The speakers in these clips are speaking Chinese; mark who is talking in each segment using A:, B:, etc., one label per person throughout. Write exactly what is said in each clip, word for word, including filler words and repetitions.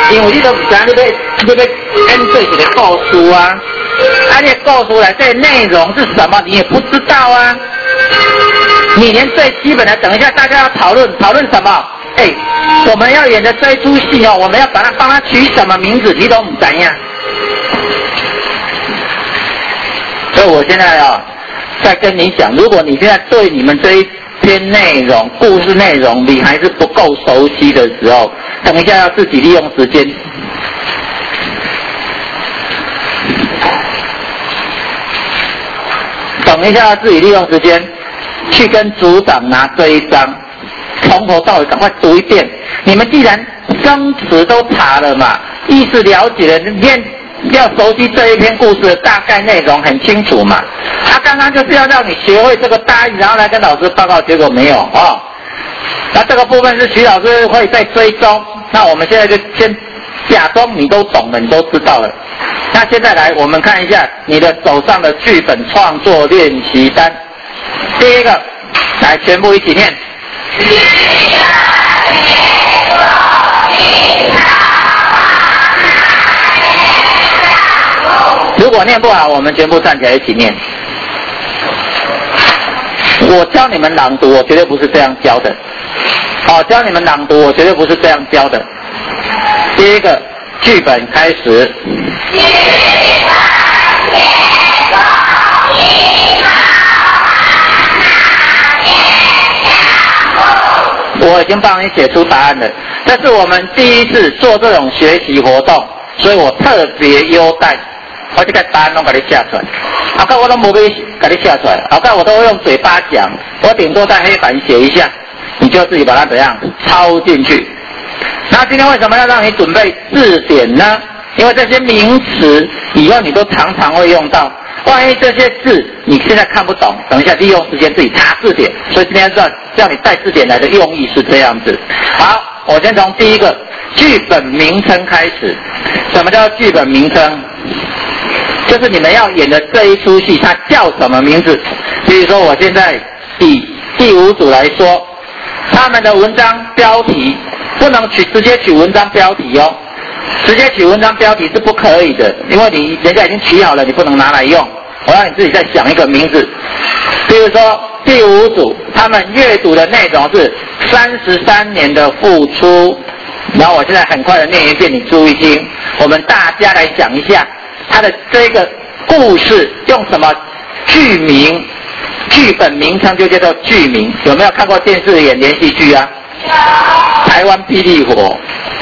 A: 因为你都唔知你要你要编做一个故事啊，啊，你的故事来这内容是什么，你也不知道啊。你连最基本的，等一下大家要讨论讨论什么？哎、欸，我们要演的这一出戏哦，我们要把它帮它取什么名字，你都唔知呀。所以我现在啊，在跟你讲，如果你现在对你们这一篇内容、故事内容你还是不够熟悉的时候，等一下要自己利用时间。等一下要自己利用时间去跟组长拿这一章，从头到尾赶快读一遍。你们既然生词都查了嘛，意思了解了，念要熟悉这一篇故事的大概内容很清楚嘛。他刚刚就是要让你学会这个大意，然后来跟老师报告，结果没有哦。那这个部分是徐老师会再追踪。那我们现在就先假装你都懂了，你都知道了。那现在来，我们看一下你的手上的剧本创作练习单。第一个，来全部一起念。如果念不好，我们全部站起来一起念。我教你们朗读，我绝对不是这样教的。好，教你们朗读，我绝对不是这样教的。第一个，剧本开始。我已经帮你写出答案了，这是我们第一次做这种学习活动，所以我特别优待，我这个答案都给你写出来，后盖我都没给你写出来，后盖我都会用嘴巴讲，我顶多在黑板写一下，你就自己把它怎样抄进去。那今天为什么要让你准备字典呢？因为这些名词以后你都常常会用到，万一这些字你现在看不懂，等一下利用时间自己查字典。所以今天要叫你带字典来的用意是这样子。好，我先从第一个剧本名称开始。什么叫剧本名称？就是你们要演的这一出戏它叫什么名字。比如说我现在以第五组来说，他们的文章标题不能取直接取文章标题哦，直接取文章标题是不可以的，因为你人家已经取好了，你不能拿来用。我让你自己再想一个名字，比如说第五组他们阅读的内容是三十三年的付出，然后我现在很快的念一遍，你注意听。我们大家来想一下，他的这个故事用什么剧名？剧本名称就叫做剧名。有没有看过电视演连续剧啊？台湾霹雳火。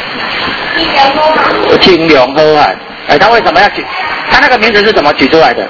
A: 青龙喝海，哎，他为什么要取？他那个名字是怎么取出来的？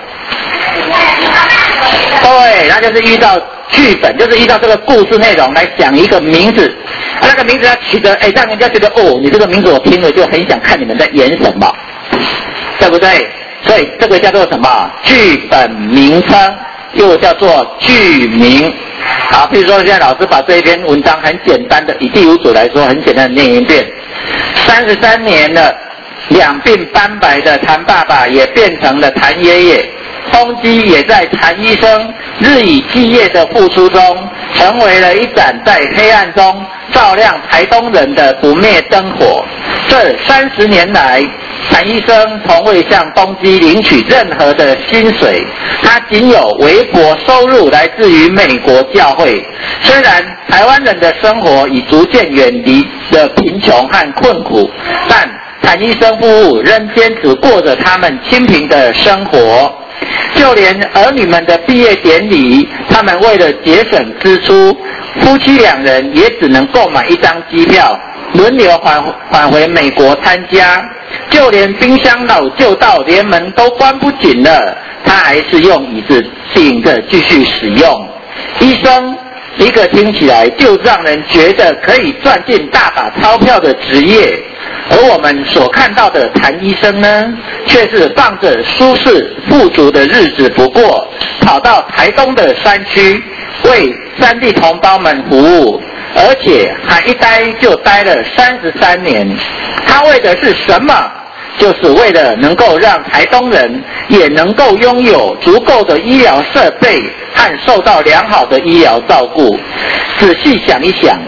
A: 对，他就是依照剧本，就是依照这个故事内容来想一个名字。那个名字他取得，哎，让人家觉得哦，你这个名字我听了就很想看你们在演什么，对不对？所以这个叫做什么？剧本名称，又叫做剧名。好，比如说现在老师把这一篇文章很简单的，以第五组来说，很简单的念一遍。三十三年了，两鬓斑白的谭爸爸也变成了谭爷爷，风机也在谭医生日以继夜的付出中，成为了一盏在黑暗中照亮台东人的不灭灯火。这三十年来，谭医生从未向东基领取任何的薪水，他仅有微薄收入来自于美国教会。虽然台湾人的生活已逐渐远离了贫穷和困苦，但谭医生夫妇仍坚持过着他们清贫的生活。就连儿女们的毕业典礼，他们为了节省支出，夫妻两人也只能购买一张机票，轮流返返回美国参加。就连冰箱老旧到连门都关不紧了，他还是用椅子顶着继续使用。医生一个听起来就让人觉得可以赚进大把钞票的职业，而我们所看到的谭医生呢，却是放着舒适富足的日子不过，跑到台东的山区为山地同胞们服务，而且还一待就待了三十三年。他为的是什么？就是为了能够让台东人也能够拥有足够的医疗设备和受到良好的医疗照顾。仔细想一想，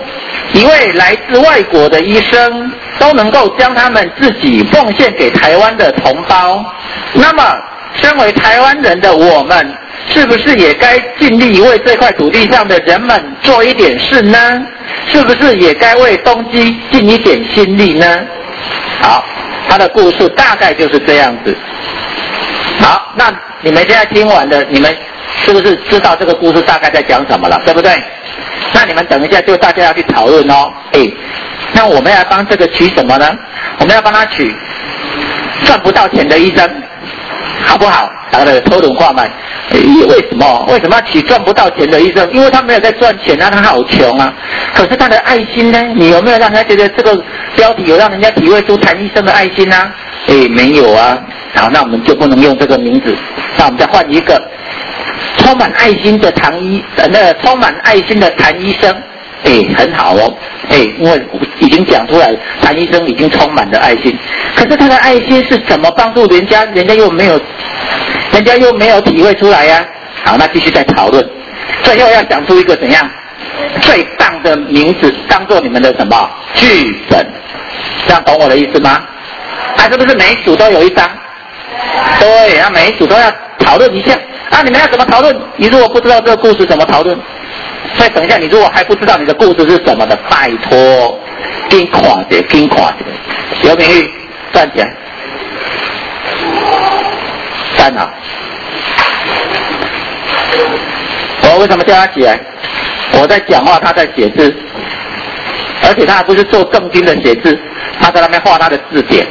A: 一位来自外国的医生都能够将他们自己奉献给台湾的同胞，那么身为台湾人的我们，是不是也该尽力为这块土地上的人们做一点事呢？是不是也该为东基尽一点心力呢？好，他的故事大概就是这样子。好，那你们现在听完了，你们是不是知道这个故事大概在讲什么了？对不对？那你们等一下就大家要去讨论哦。哎，那我们要帮这个取什么呢？我们要帮他取赚不到钱的医生，好不好？他的头轮话嘛，为什么？为什么要取赚不到钱的医生？因为他没有在赚钱啊，他好穷啊。可是他的爱心呢？你有没有让人家觉得这个标题有让人家体会出谭医生的爱心啊？哎，没有啊。好，那我们就不能用这个名字，那我们再换一个充满爱心的谭医，呃，那个充满爱心的谭医生。哎，很好哦，哎，因为已经讲出来，谭医生已经充满了爱心。可是他的爱心是怎么帮助人家？人家又没有，人家又没有体会出来呀、啊。好，那继续再讨论。最后要讲出一个怎样最棒的名字，当做你们的什么剧本？这样懂我的意思吗？啊，是不是每一组都有一张？对，那每一组都要讨论一下。啊，你们要怎么讨论？你如果不知道这个故事怎么讨论？所以等一下，你如果还不知道你的故事是什么的，拜托，跟看着，跟看着。刘明玉，站起来，站好。我为什么叫他起来？我在讲话，他在写字，而且他还不是做正经的写字，他在那边画他的字典。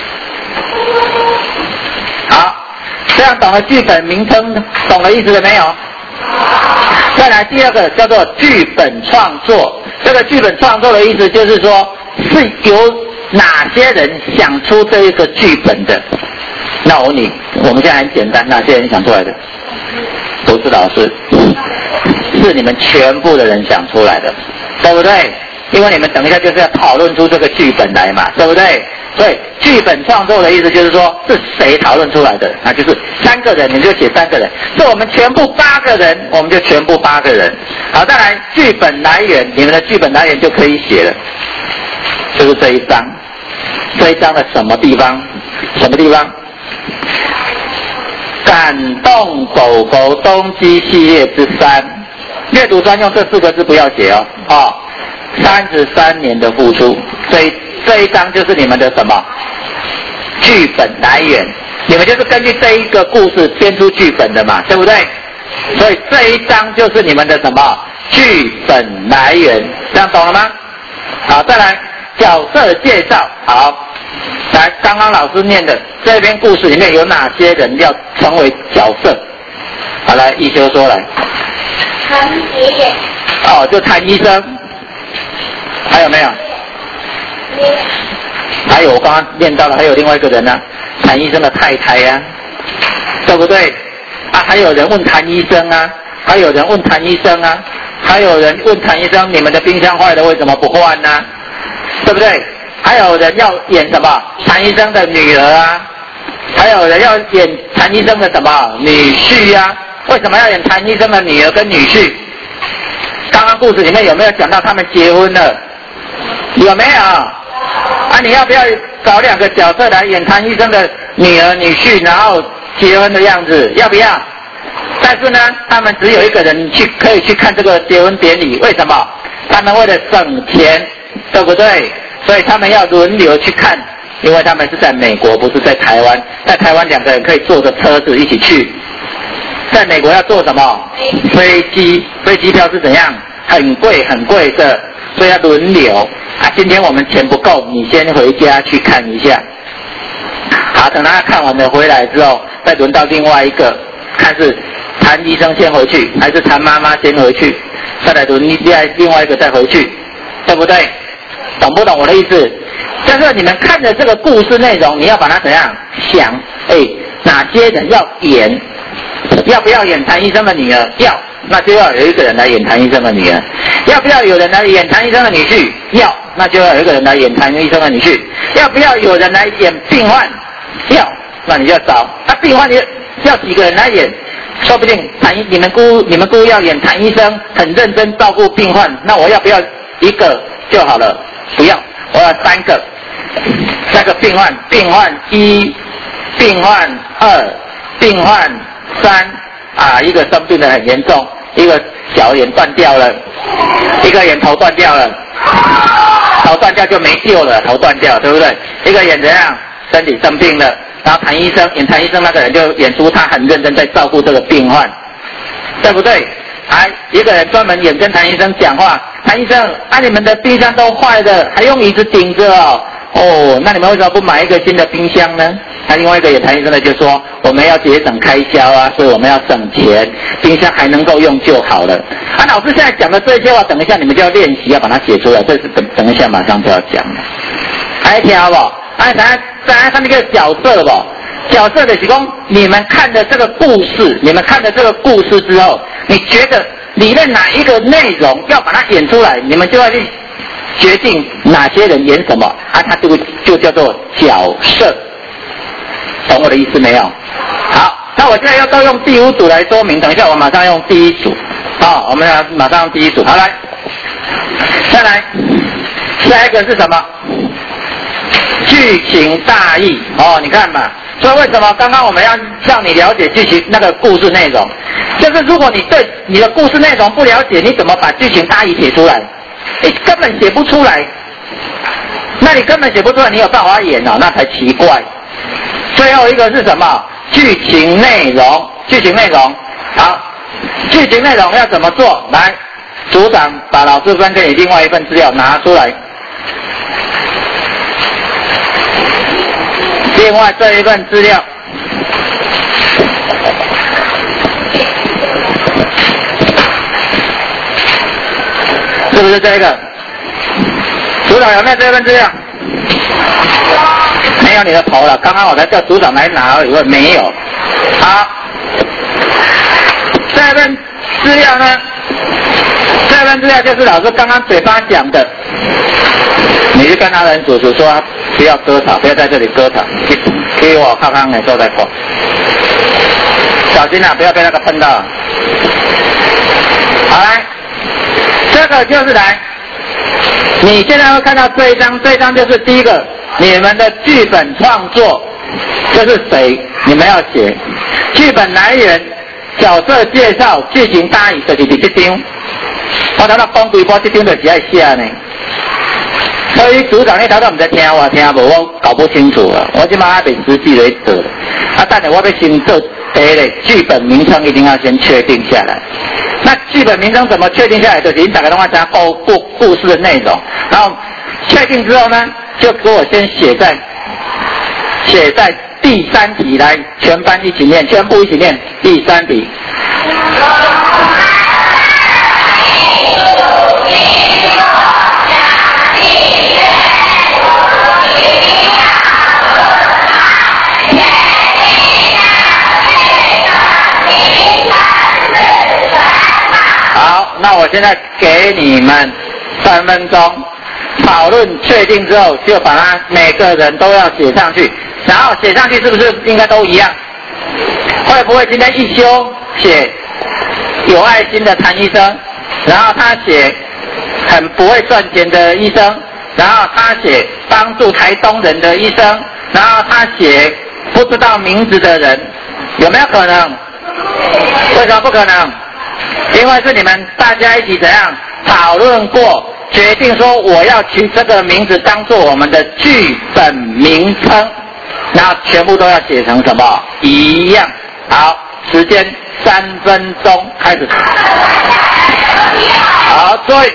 A: 好，这样懂了剧本名称，懂了意思了没有？再来第二个叫做剧本创作，这个剧本创作的意思就是说，是由哪些人想出这一个剧本的？那我问你，我们现在很简单，哪些人想出来的？不是老师，是你们全部的人想出来的，对不对？因为你们等一下就是要讨论出这个剧本来嘛，对不对？所以剧本创作的意思就是说，是谁讨论出来的？那就是三个人，你就写三个人；是我们全部八个人，我们就全部八个人。好，再来剧本来源，你们的剧本来源就可以写了，就是这一章。这一章的什么地方？什么地方？感动狗狗东基系列之三，阅读专用这四个字不要写哦。哦，三十三年的付出，这一这一章就是你们的什么剧本来源？你们就是根据这一个故事编出剧本的嘛，对不对？所以这一章就是你们的什么剧本来源？这样懂了吗？好，再来角色介绍。好，来，刚刚老师念的这篇故事里面有哪些人要成为角色？好，来，一休说来。
B: 谭姐姐。
A: 哦，就谭医生。还有没有？
B: 没有。
A: 还有我刚刚念到了，还有另外一个人呢、啊，谭医生的太太呀、啊，对不对？啊，还有人问谭医生啊，还有人问谭医生啊，还有人问谭医生，你们的冰箱坏了为什么不换呢、啊？对不对？还有人要演什么谭医生的女儿啊，还有人要演谭医生的什么女婿呀、啊？为什么要演谭医生的女儿跟女婿？刚刚故事里面有没有讲到他们结婚了？有没有？啊，你要不要找两个角色来演谭医生的女儿、女婿，然后结婚的样子？要不要？但是呢，他们只有一个人去可以去看这个结婚典礼，为什么？他们为了省钱，对不对？所以他们要轮流去看，因为他们是在美国，不是在台湾。在台湾两个人可以坐着车子一起去，在美国要坐什么？飞机，飞机票是怎样？很贵很贵的，所以要轮流。啊，今天我们钱不够，你先回家去看一下。好，等他看完了回来之后，再轮到另外一个，看是谭医生先回去，还是谭妈妈先回去，再来轮另外另外一个再回去，对不对？懂不懂我的意思？就是你们看的这个故事内容，你要把它怎样想？哎，哪些人要演？要不要演谭医生的女儿？要，那就要有一个人来演谭医生的女儿。要不要有人来演谭医生的女婿？要，那就要有一个人来演谭医生的女婿。要不要有人来演病患？要，那你就要找。那、啊、病患你要几个人来演？说不定谭你们姑你们姑要演谭医生很认真照顾病患，那我要不要一个就好了，不要，我要三个。那个病患，病患一，病患二，病患三啊，一个生病的很严重，一个小眼断掉了，一个眼头断掉了，头断掉就没救了，头断掉，对不对？一个眼怎样，身体生病了，然后谭医生演谭医生那个人就演出他很认真在照顾这个病患，对不对？还一个人专门演跟谭医生讲话，谭医生，啊你们的冰箱都坏了，还用椅子顶着哦。哦，那你们为什么不买一个新的冰箱呢？那另外一个也谭医生的就说，我们要节省开销啊，所以我们要省钱，冰箱还能够用就好了。啊，老师现在讲的这些话，等一下你们就要练习，要把它写出来，这是等等一下马上就要讲了。还听不？哎，大家大家看那个角色不？角色的是说，你们看的这个故事，你们看的这个故事之后，你觉得里面哪一个内容要把它演出来，你们就要去决定哪些人演什么啊，它就就叫做角色，懂我的意思没有？好，那我现在要都用第五组来说明，等一下我马上用第一组，好，我们要马上用第一组，好来，再来，下一个是什么？剧情大意哦，你看吧。所以为什么刚刚我们要让你了解剧情那个故事内容？就是如果你对你的故事内容不了解，你怎么把剧情大意写出来？你根本写不出来，那你根本写不出来，你有办法演哦，那才奇怪。最后一个是什么？剧情内容，剧情内容，好，剧情内容要怎么做？来，组长把老师分给你另外一份资料拿出来。另外这一份资料，是不是这个？组长有没有这份资料？没有你的头了，刚刚我才叫组长来拿而已，没有。好，这份资料呢？这份资料就是老师刚刚嘴巴讲的。你去跟他人主持说，不要割草，不要在这里割草，给给我看看你坐在过，小心啊，不要被那个喷到。好来，这个就是来，你现在会看到这一张，这一张就是第一个，你们的剧本创作，这是谁？你们要写剧本来源、角色介绍、剧情大意，就是这张。我头到讲规波，这张就是爱写呢。所以组长你头都唔知听我听无，我搞不清楚了。我即马还没实际来做，啊，等下我要先做第一个剧本名称一定要先确定下来。那剧本名称怎么确定下来？就是你大概的话讲故故故事的内容，然后确定之后呢，就给我先写在写在第三题来，全班一起念，全部一起念第三题。那我现在给你们三分钟讨论，确定之后就把它每个人都要写上去，然后写上去是不是应该都一样？会不会今天一休写有爱心的谭医生，然后他写很不会赚钱的医生，然后他写帮助台东人的医生，然后他写不知道名字的人，有没有可能？为什么不可能？因为是你们大家一起怎样讨论过，决定说我要取这个名字当做我们的剧本名称，然后全部都要写成什么一样。好，时间三分钟开始。好，注意，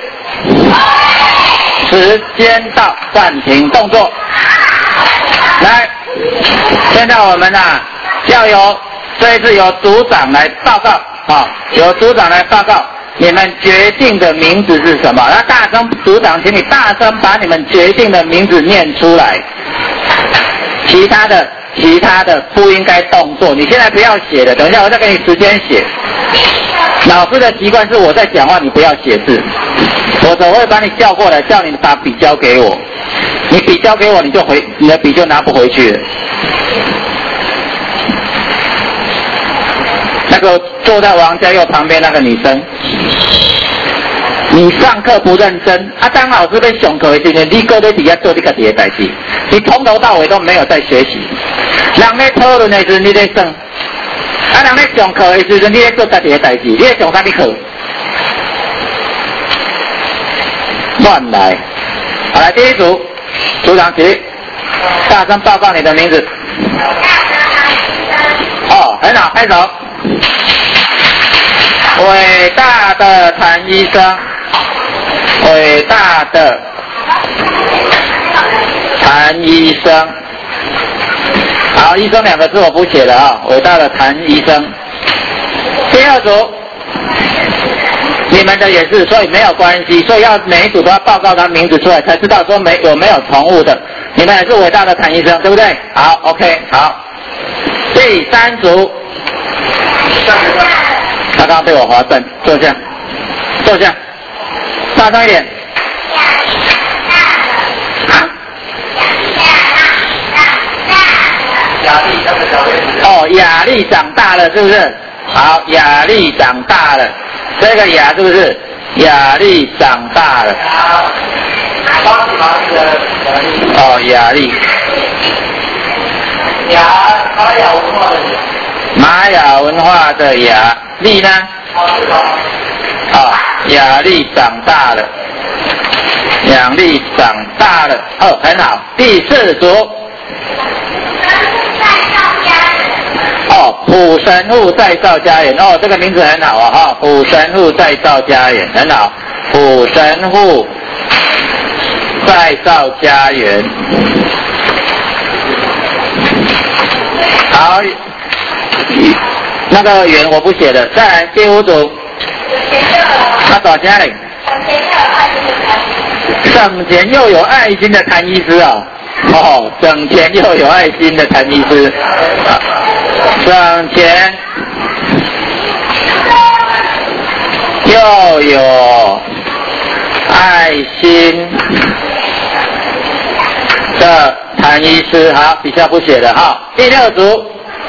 A: 时间到，暂停动作。来，现在我们啊要由这一次由组长来报告。好，由组长来报告你们决定的名字是什么？那大声，组长，请你大声把你们决定的名字念出来。其他的，其他的不应该动作，你现在不要写的，等一下我再给你时间写。老师的习惯是我在讲话，你不要写字，否则我会把你叫过来，叫你把笔交给我。你笔交给我，你就回，你的笔就拿不回去了。那个坐在王家佑旁边那个女生， 你上课不认真，啊，当老师在上课的时候，你搁在底下做你自己的代志，你从头到尾都没有在学习。人在讨论的时候你在算，啊，人在上课的时候你在做自己的代志，你在上啥物课？乱来！好，来第一组，组长起，大声报告你的名字。哦，很好，拍手。伟大的谭医生，伟大的谭医生。好，医生两个字我不写了啊，伟大的谭医生。第二组，你们的也是，所以没有关系，所以要每一组都要报告他名字出来，才知道说没有没有重复的。你们也是伟大的谭医生，对不对？好 ，OK， 好。第三组，他刚刚被我划正，坐下，坐下，大声一点。啊？哦，雅丽长大了，是不是？好，雅丽长大了，这个雅是不是？雅丽长大了。哦，雅丽。雅，玛雅文化的雅。玛雅文化的雅，丽呢？哦，雅丽长大了。雅丽长大了，哦，很好。第四组。哦，普神户再造家园，哦，这个名字很好啊，哈，普神户再造家园很好，普神户再造家园，好，那个园我不写了，再来第五组，他多少钱嘞？省钱又有爱心的谭医师啊，哦，省钱又有爱心的谭医师。省钱又有爱心的谭医师，好，底下不写了哈。第六组，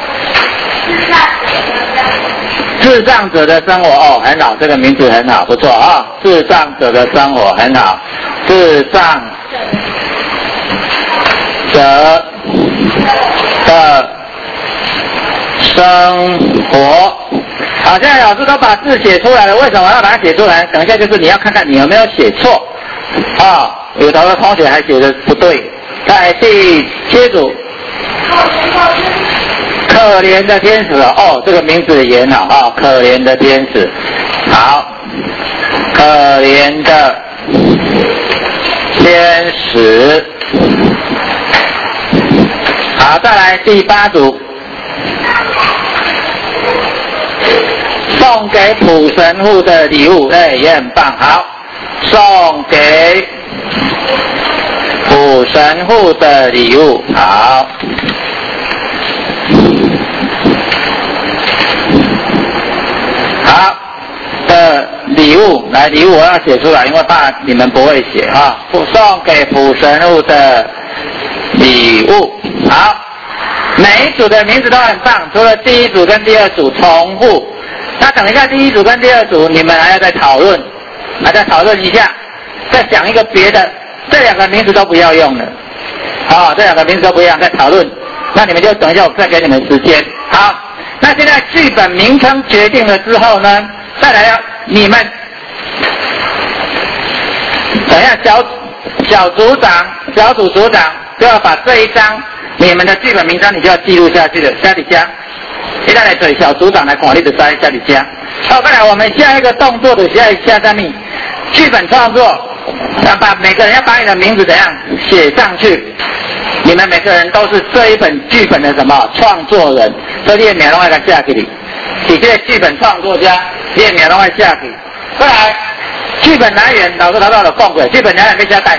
A: 智障者的生活，哦，很好，这个名字很好，不错啊。智障者的生活很好，智障者的生活，好，现在老师都把字写出来了，为什么要把它写出来？等一下就是你要看看你有没有写错啊，有的同学还写的不对。在第七组，可怜的天使哦，这个名字也很好啊，可怜的天使，好，可怜的天使，好，再来第八组。送给普神户的礼物，哎，也很棒。好，送给普神户的礼物，好。好的礼物，来礼物我要写出来，因为怕你们不会写啊。送给普神户的礼物，好。每一组的名字都很棒，除了第一组跟第二组重复。那等一下，第一组跟第二组你们还要再讨论，还再讨论一下，再想一个别的，这两个名字都不要用了，好，这两个名字都不要再讨论。那你们就等一下，我再给你们时间。好，那现在剧本名称决定了之后呢，再来要你们，等一下小小组长、小组组长就要把这一张你们的剧本名称，你就要记录下去了，下底下。现在来对小组长来管理的在家里家。好，再来我们下一个动作的下一下下面，剧本创作，要把每个人要把你的名字怎样写上去。你们每个人都是这一本剧本的什么创作人，所以你的名拢要写起来。你这个剧本创作家，你的名拢要写起。再来，剧本来源，老师头头就讲过，剧本来源要写带。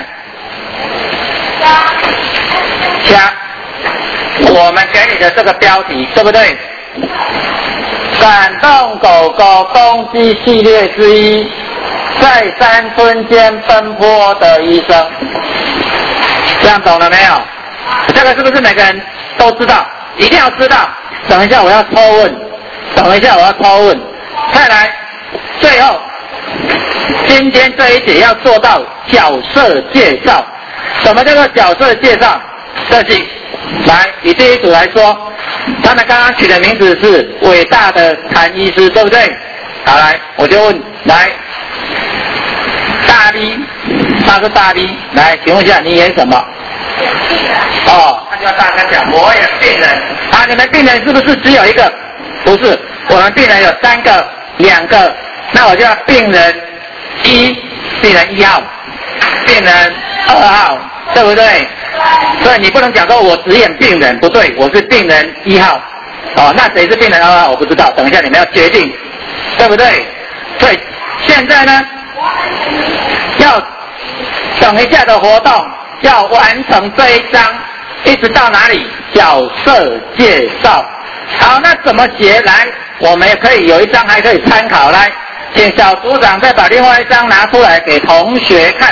A: 加。我们给你的这个标题，对不对？感动狗狗公鸡系列之一，在山村间奔波的医生，这样懂了没有？这个是不是每个人都知道？一定要知道。等一下我要抽问，等一下我要抽问。再来，最后今天这一节要做到角色介绍。什么叫做角色介绍？这是来以第一组来说，他们刚刚取的名字是伟大的谭医师，对不对？好，来我就问，来大力，他是大力，来请问一下你演什么？哦，那就要大家讲，我演病人。啊，你们病人是不是只有一个？不是，我们病人有三个、两个，那我就要病人一，病人一号，病人二号，对不对？所以你不能讲说我只演病人，不对，我是病人一号。哦，那谁是病人二号？我不知道，等一下你们要决定，对不对？所以现在呢，要等一下的活动要完成这一章，一直到哪里？角色介绍。好，那怎么写？来，我们也可以有一张还可以参考。来，请小组长再把另外一张拿出来给同学看。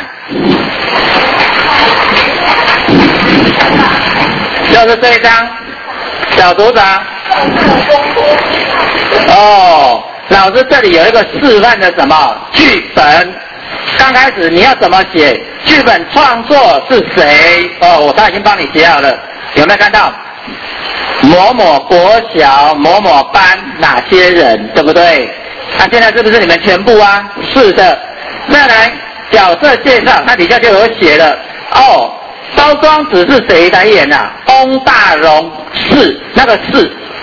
A: 就是这一张，小组长。哦，老师这里有一个示范的什么剧本？刚开始你要怎么写？剧本创作是谁？哦，我他已经帮你写好了，有没有看到？某某国小某某班哪些人，对不对？那、啊、现在是不是你们全部啊？是的。再来角色介绍，它底下就有写了。哦，包装纸是谁来演啊？翁大荣是那个是。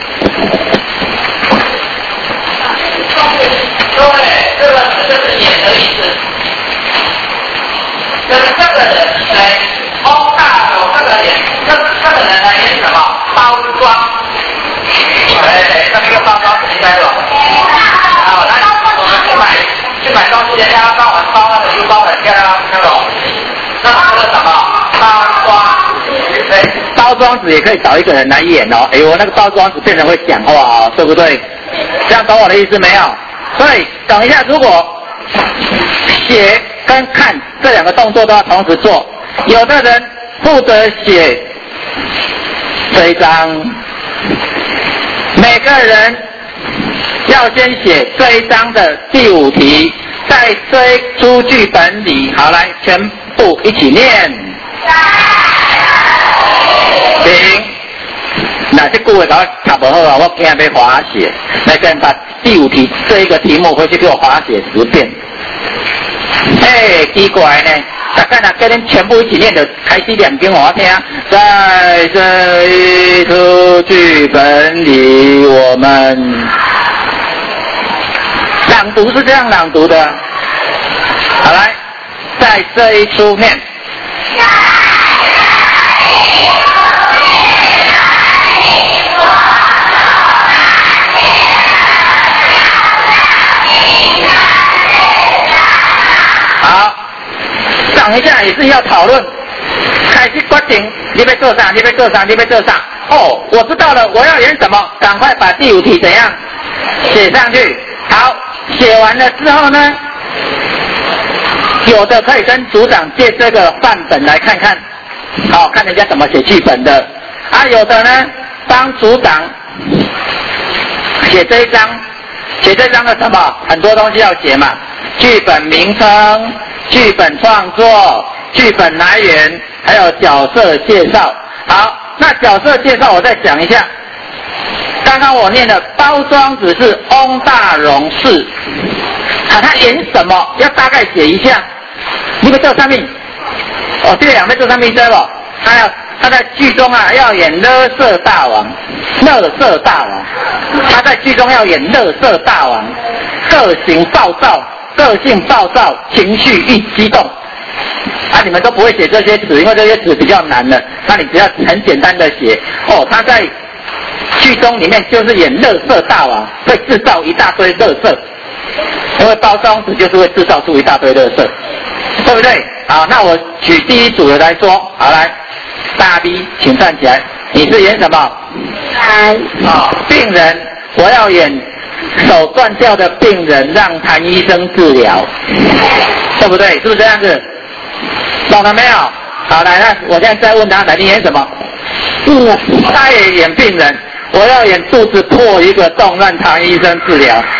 A: 对，这个是就是演的意思。就是这个人来，翁大荣这个人，这这个人来演什么？包装。哎，那这个包装谁来了？好，来，我们去买去买东西，人家帮我们包那个邮包很漂亮那种。那这个什么？包装。对，包装纸也可以找一个人来演哦。哎呦，那个包装纸变成会讲话哦，对不对？这样懂我的意思没有？所以等一下，如果写跟看这两个动作都要同时做，有的人负责写这一张，每个人要先写这一章的第五题，在这一出剧本里，好，来全部一起念。行，那这句话给我读不好啊，我今天要罚写，来跟把第五题这一个题目回去给我罚写十遍。哎，奇怪呢，大概呢跟恁全部一起念的，开始念给我听。在这一出剧本里，我们朗读是这样朗读的。好，来，在这一出念。好，等一下也是要讨论，开始决定你要做啥，你要做啥，你要做啥。哦，我知道了，我要演什么，赶快把第五题怎样写上去。好，写完了之后呢，有的可以跟组长借这个范本来看看，好，看人家怎么写剧本的。啊，有的呢，帮组长写这一章，写这一章的什么，很多东西要写嘛。剧本名称、剧本创作、剧本来源，还有角色介绍。好，那角色介绍我再讲一下。刚刚我念的包装纸是翁大荣是，啊，他演什么？要大概写一下。你们这上面，哦，这两位这上面对不？他要他在剧中啊要演垃圾大王，垃圾大王。他在剧中要演垃圾大王，个性暴躁。个性暴躁，情绪易激动，啊，你们都不会写这些词，因为这些词比较难的。那你只要很简单的写，哦，他在剧中里面就是演垃圾大王，会制造一大堆垃圾，因为包装纸就是会制造出一大堆垃圾，对不对？好，那我举第一组的来说，好来，大 B， 请站起来，你是演什么？
B: 三。
A: 啊、哦，病人，我要演。手断掉的病人让谭医生治疗，对不对？是不是这样子？懂了没有？好，来，那我现在再问他，来，你演什么？病人，他也演病人，我要演肚子破一个洞让谭医生治疗。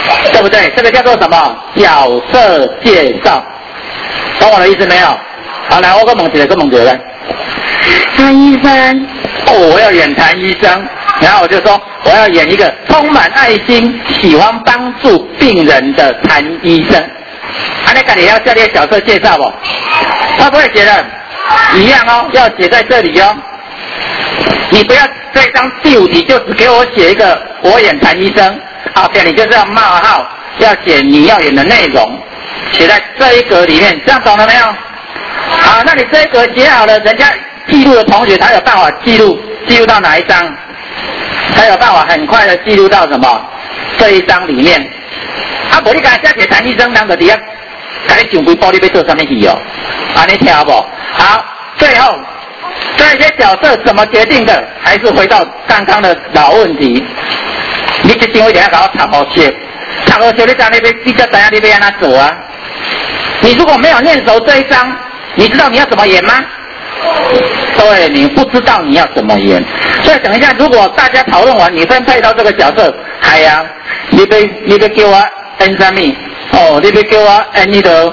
A: 对不对？这个叫做什么？角色介绍，懂我的意思没有？好，来，我个问一个，个问一个来。
B: 谭医生。
A: 哦，我要演谭医生，然后我就说我要演一个充满爱心、喜欢帮助病人的谭医生。啊，你看你要这里角色介绍不？会不会写的一样哦？要写在这里哦。你不要这张第五题就只给我写一个我演谭医生 ，OK， 你就是要冒号，要写你要演的内容，写在这一格里面，这样懂了没有？好，那你这一格写好了，人家记录的同学他有办法记录记录到哪一张？他有办法很快的记录到什么？这一张里面。啊，无你刚才写谭医生，人就伫遐，甲你上规包你要做什么戏哦？啊，你听不？好，最后这些角色怎么决定的？还是回到刚刚的老问题，你这张一定要给我插好写，插好写，你在那边你才知道你要安怎做啊？你如果没有念熟这一章，你知道你要怎么演吗？对，你不知道你要怎么演。所以等一下，如果大家讨论完，你分配到这个角色，哎呀，你要你要叫我演什么？哦，你要叫我演那个，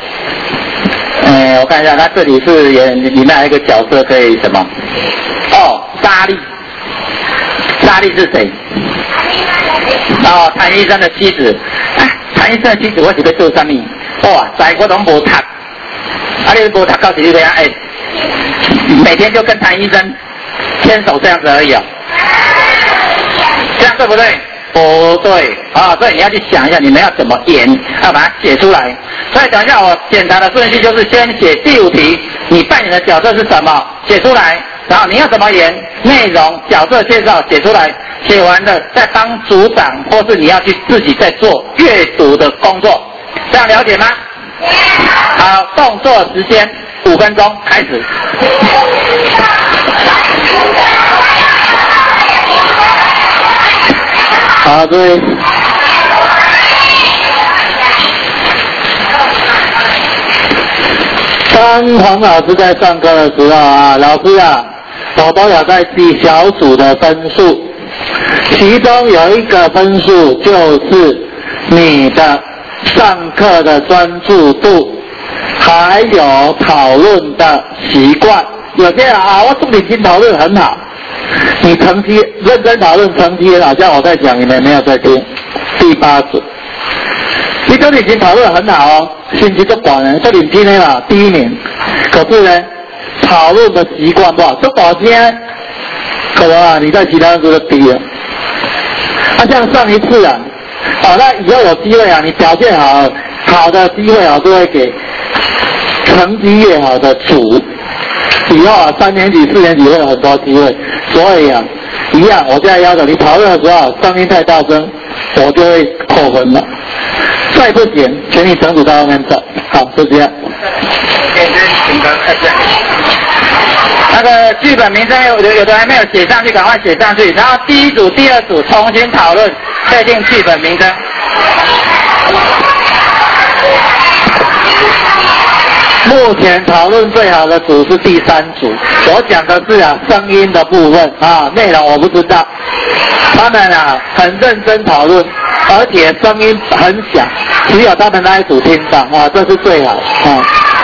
A: 嗯，我看一下，他这里是演里面还有一个角色可以什么？哦，莎莉，莎莉是谁？哦，谭医生的妻子。啊，谭医生的妻子，我是要做什么？哇塞，我都无读。啊，你无读到时你怎样？哎，每天就跟谭医生牵手这样子而已哦，这样对不对？不对啊，所以你要去想一下，你们要怎么演，要把它写出来。所以等一下我检查的顺序就是先写第五题，你扮演的角色是什么，写出来，然后你要怎么演，内容、角色介绍写出来，写完了再帮组长或是你要去自己在做阅读的工作，这样了解吗？好，动作时间五分钟开始。好，各位。当黄老师在上课的时候啊，老师啊，我都有在记小组的分数，其中有一个分数就是你的上课的专注度，还有讨论的习惯。有些人啊，我重点性讨论很好，你成绩认真讨论，成绩好像我在讲，你们没有在听。第八组，你重点性讨论很好哦，成绩都管了，这里今天啊第一名，可是呢，讨论的习惯不好，这保天，可能啊你在其他组都低了。那、啊、像上一次啊。好、哦，那以后有机会啊，你表现好，好的机会啊，就会给成绩越好的组。以后啊，三年级、四年级会有很多机会，所以啊，一样，我现在要求你讨论的时候声音太大声，我就会扣分了。再不行，请你整组到后面走。好，就这样。那个剧本名称有的有的还没有写上去，赶快写上去。然后第一组、第二组重新讨论，确定剧本名称。目前讨论最好的组是第三组，我讲的是啊声音的部分啊，内容我不知道。他们啊很认真讨论，而且声音很响，只有他们那一组听到啊，这是最好啊。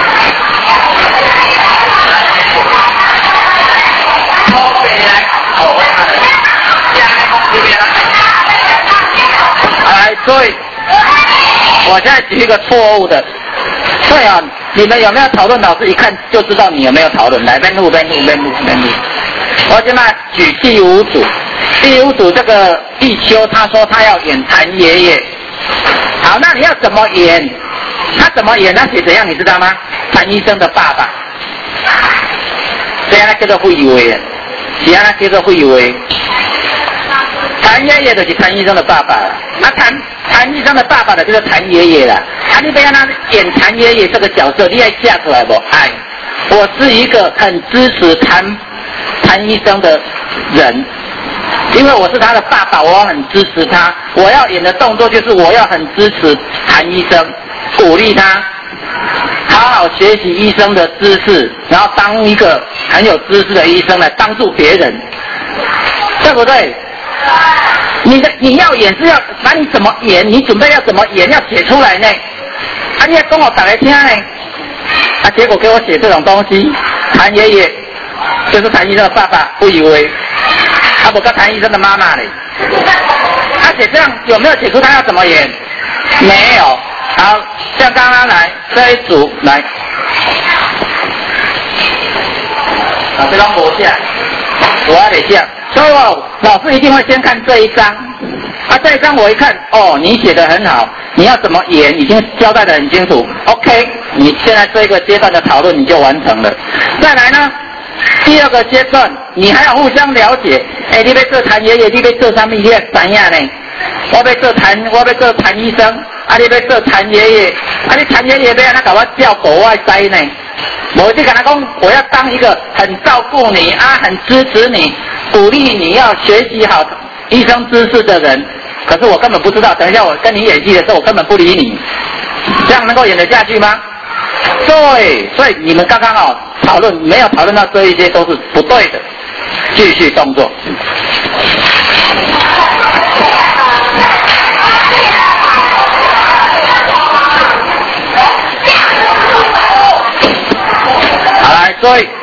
A: 来，所以我现在举一个错误的，对啊，你们有没有讨论？老师一看就知道你有没有讨论。来，边录边录边录边录。我现在举第五组，第五组这个一休他说他要演谭爷爷，好，那你要怎么演？他怎么演？他写怎样？你知道吗？谭医生的爸爸，这样叫做会以为，这样叫做会以为。谭爷爷就是谭医生的爸爸，那谭谭医生的爸爸的就是谭爷爷了。啊，你不要他演谭爷爷这个角色，你要嫁出来不？哎，我是一个很支持谭谭医生的人，因为我是他的爸爸，我很支持他。我要演的动作就是我要很支持谭医生，鼓励他好好学习医生的知识，然后当一个很有知识的医生来帮助别人，对不对？ 你的你要演是要把你怎么演，你准备要怎么演，要写出来呢？啊，你要跟我打来听呢？啊，结果给我写这种东西，谭爷爷就是谭医生的爸爸不以为，啊，我跟谭医生的妈妈嘞，他写这样有没有写出他要怎么演？没有。好，像刚刚来这一组来，啊，这张不下，我要得下，所以哦，老师一定会先看这一张。啊，这一张我一看，哦，你写得很好，你要怎么演已经交代得很清楚。OK， 你现在这个阶段的讨论你就完成了。再来呢，第二个阶段你还要互相了解。哎，你要做谭爷爷，你要做什么？你要怎样呢？我要做谭，我要做谭医生，啊，你要做谭爷爷，啊，你谭爷爷要安怎给我叫国外塞呢？我就跟他讲，我要当一个很照顾你啊，很支持你，鼓励你要学习好医生知识的人。可是我根本不知道，等一下我跟你演戏的时候，我根本不理你，这样能够演得下去吗？对，所以你们刚刚哦讨论没有讨论到这一些都是不对的，继续动作。好，来，所以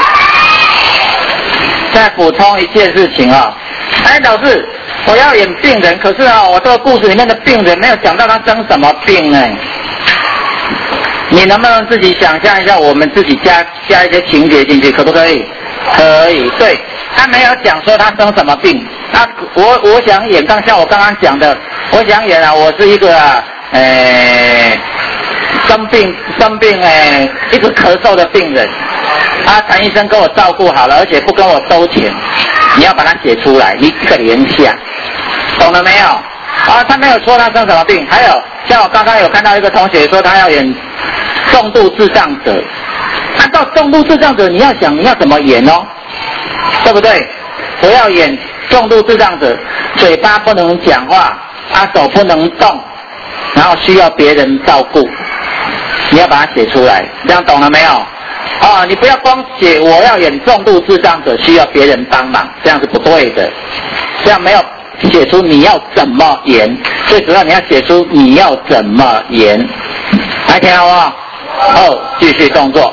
A: 再补充一件事情啊、哦，哎，老师。我要演病人，可是啊，我这个故事里面的病人没有讲到他生什么病呢？你能不能自己想象一下，我们自己加加一些情节进去，可不可以？可以。对，他没有讲说他生什么病。他我我想演，刚像我刚刚讲的，我想演啊，我是一个啊，呃，生病生病哎，一直咳嗽的病人。啊，谭医生跟我照顾好了，而且不跟我收钱。你要把它写出来，一个连下，懂了没有？啊，他没有说他生什么病。还有，像我刚刚有看到一个同学说他要演重度智障者，按照重度智障者，你要想你要怎么演哦，对不对？我要演重度智障者，嘴巴不能讲话，啊手不能动，然后需要别人照顾，你要把它写出来，这样懂了没有？啊，你不要光写我要演重度智障者需要别人帮忙，这样是不对的。这样没有写出你要怎么演，最主要你要写出你要怎么演。来听好不好？哦，继续动作。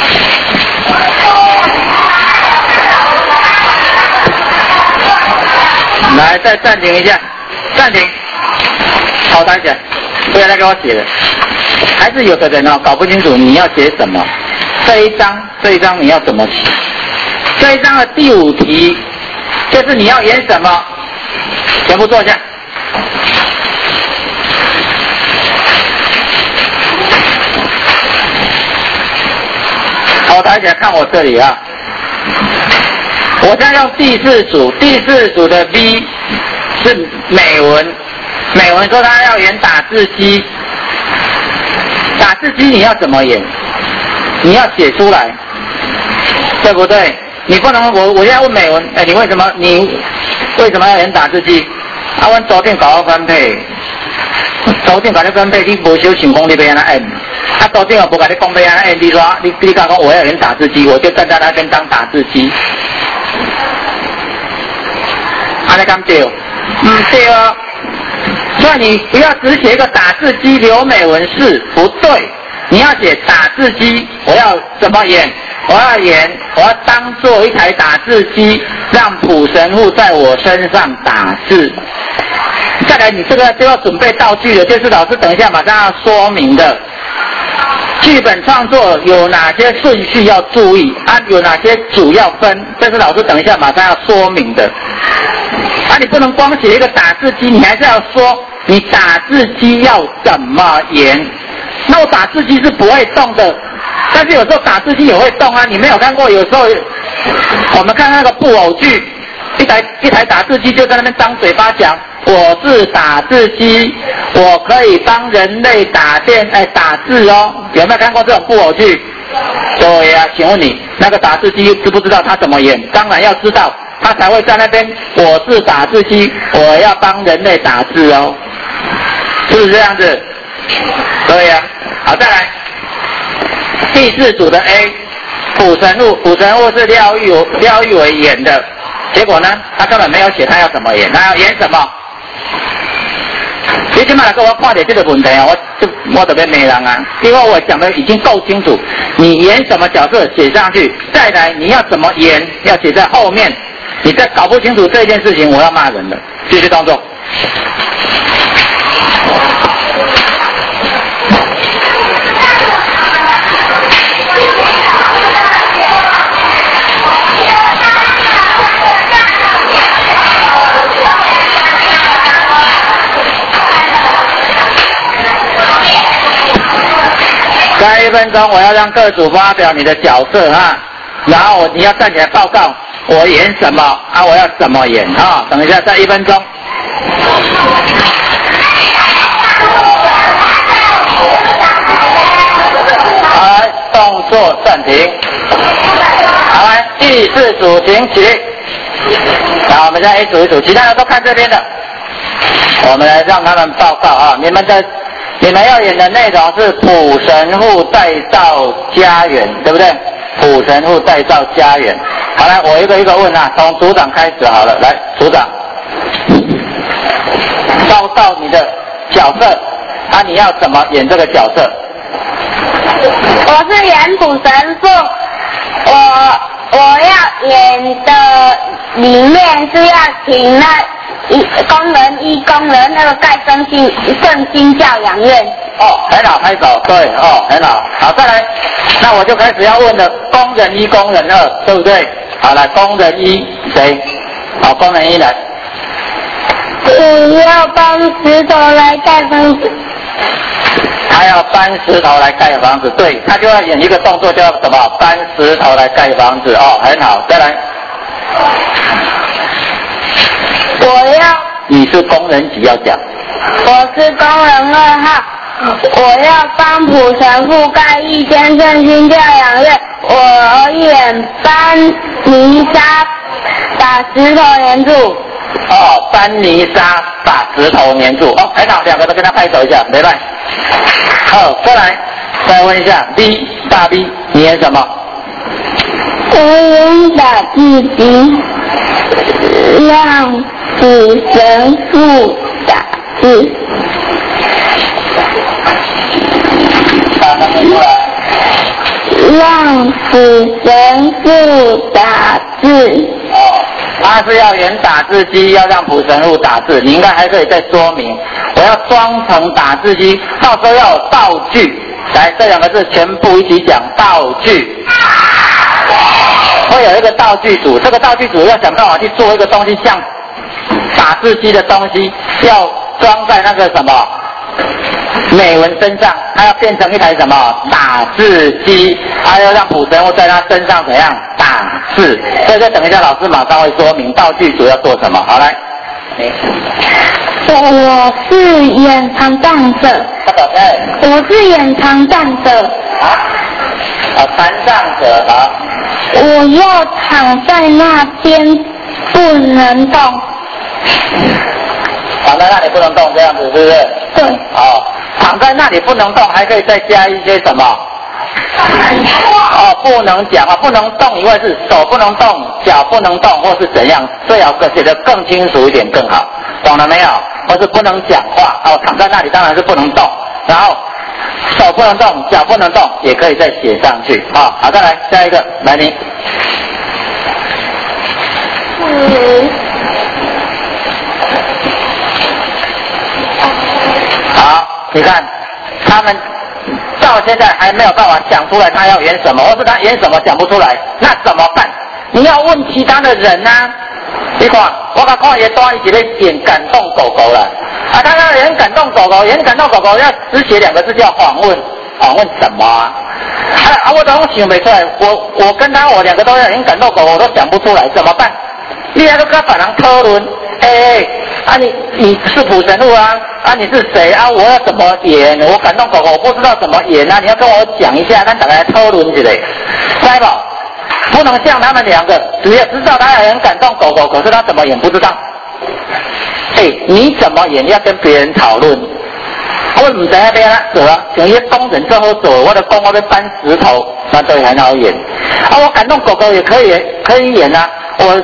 A: 来，再暂停一下，暂停。好，大家不要再给我写了。还是有的人哦，搞不清楚你要写什么。这一章，这一章你要怎么写？这一章的第五题就是你要演什么，全部坐下。好，大家看我这里啊，我现在用第四组，第四组的 V 是美文，美文说他要演打字机，打字机你要怎么演？你要写出来，对不对？你不能，我我现在问美文，哎，你为什么你为什么要演打字机？啊，我昨天搞我分配，昨天搞你分配，你无小想讲你要安怎演？啊，昨天我不跟你讲要安怎演，你说你你讲讲我要演打字机，我就站在那边当打字机，安尼敢对？唔对哦。所以你不要只写一个打字机刘美文是不对。你要写打字机，我要怎么演？我要演，我要当做一台打字机，让普神父在我身上打字。再来，你这个就要准备道具了，就是老师等一下马上要说明的。剧本创作有哪些顺序要注意啊？有哪些主要分？这是老师等一下马上要说明的。啊，你不能光写一个打字机，你还是要说你打字机要怎么演。那我打字机是不会动的，但是有时候打字机也会动啊！你没有看过？有时候我们看那个布偶剧，一台一台打字机就在那边张嘴巴讲：“我是打字机，我可以帮人类打电哎打字哦。”有没有看过这种布偶剧？对呀、啊，请问你那个打字机知不知道他怎么演？当然要知道，他才会在那边。我是打字机，我要帮人类打字哦，是不是这样子？对呀、啊，好，再来第四组的 A， 普神父，普神父是廖玉廖玉伟演的， 结果呢，他根本没有写他要怎么演，他要演什么？你今晚来跟我看点这个问题啊，我就我特别没人啊，因为我讲的已经够清楚，你演什么角色写上去，再来你要怎么演，要写在后面。你再搞不清楚这件事情，我要骂人了。继续动作。下一分钟，我要让各组发表你的角色啊，然后你要站起来报告我演什么啊，我要怎么演啊？等一下，再一分钟。好，来，动作暂停。好，来，第四组请起立。好，我们现在一组一组，其他人都看这边的。我们来让他们报告啊，你们的。你们要演的内容是普神户再造家园，对不对？普神户再造家园。好，来，我一个一个问啊，从组长开始好了。来，组长，报告你的角色，啊，你要怎么演这个角色？
B: 我是演普神父，我我要演的里面是要请那。一工人一工人那个盖圣经圣经教养院。
A: 哦，很好，拍手，对，哦，很好，好，再来，那我就开始要问了，工人一、工人二，对不对？好，来，工人一谁？好，工人一来。
B: 我要搬石头来盖房子。
A: 他要搬石头来盖房子，对，他就要演一个动作叫什么？搬石头来盖房子，哦，很好，再来。
B: 我要，
A: 你是工人几要讲？
B: 我是工人二号，我要帮普神父盖一间圣经教养院，我演搬泥沙把石头粘住。
A: 哦，搬泥沙把石头粘住，哦，很好，两个都跟他拍手一下，没办。好，再来，再问一下 B 大 B， 你演什么？
B: 我演打字机，让普神父打字。
A: 打他们出来。
B: 让普神父打字。
A: 哦，他是要演打字机，要让普神父打字。你应该还可以再说明，我要装成打字机，到时候要有道具。来，这两个字全部一起讲，道具。会有一个道具组，这个道具组要想办法去做一个东西，像打字机的东西，要装在那个什么美文身上，它要变成一台什么打字机，还要让普神父在他身上怎样打字。所以，再等一下，老师马上会说明道具组要做什么。好，来，
B: 我是演残障者。我是演残障者。
A: 啊？啊，残障者啊。
B: 我要躺在那边不能动。
A: 躺在那里不能动，这样子是不是？
B: 对。
A: 哦，躺在那里不能动，还可以再加一些什么？哦，不能讲话，不能动以外是手不能动，脚不能动，或是怎样，最好写得更清楚一点更好，懂了没有？或是不能讲话，哦，躺在那里当然是不能动，然后手不能动，脚不能动，也可以再写上去。哦，好，再来下一个，来你。
B: 嗯。
A: 好，你看他们到现在还没有办法想出来他要演什么，或是他演什么想不出来，那怎么办？你要问其他的人啊。你看，我甲看也多一个演感动狗狗了，啊，他要演感动狗狗，演感动狗狗要只写两个字叫访问，访问什么啊？啊，啊我都想不出来，我我跟他我两个都要演感动狗狗，我都想不出来，怎么办？你还都跟别人讨论，哎、欸，啊你你是普神父啊，啊你是谁啊？我要怎么演？我感动狗狗，我不知道怎么演啊！你要跟我讲一下，咱大家来讨论一下，知不？不能像他们两个，只要知道他很感动狗狗，可是他怎么演不知道。哎、欸，你怎么演要跟别人讨论？我唔知要变啦，做啊，像一工人这么做，我就讲我要搬石头，那对很好演。啊，我感动狗狗也可以可以演啊，我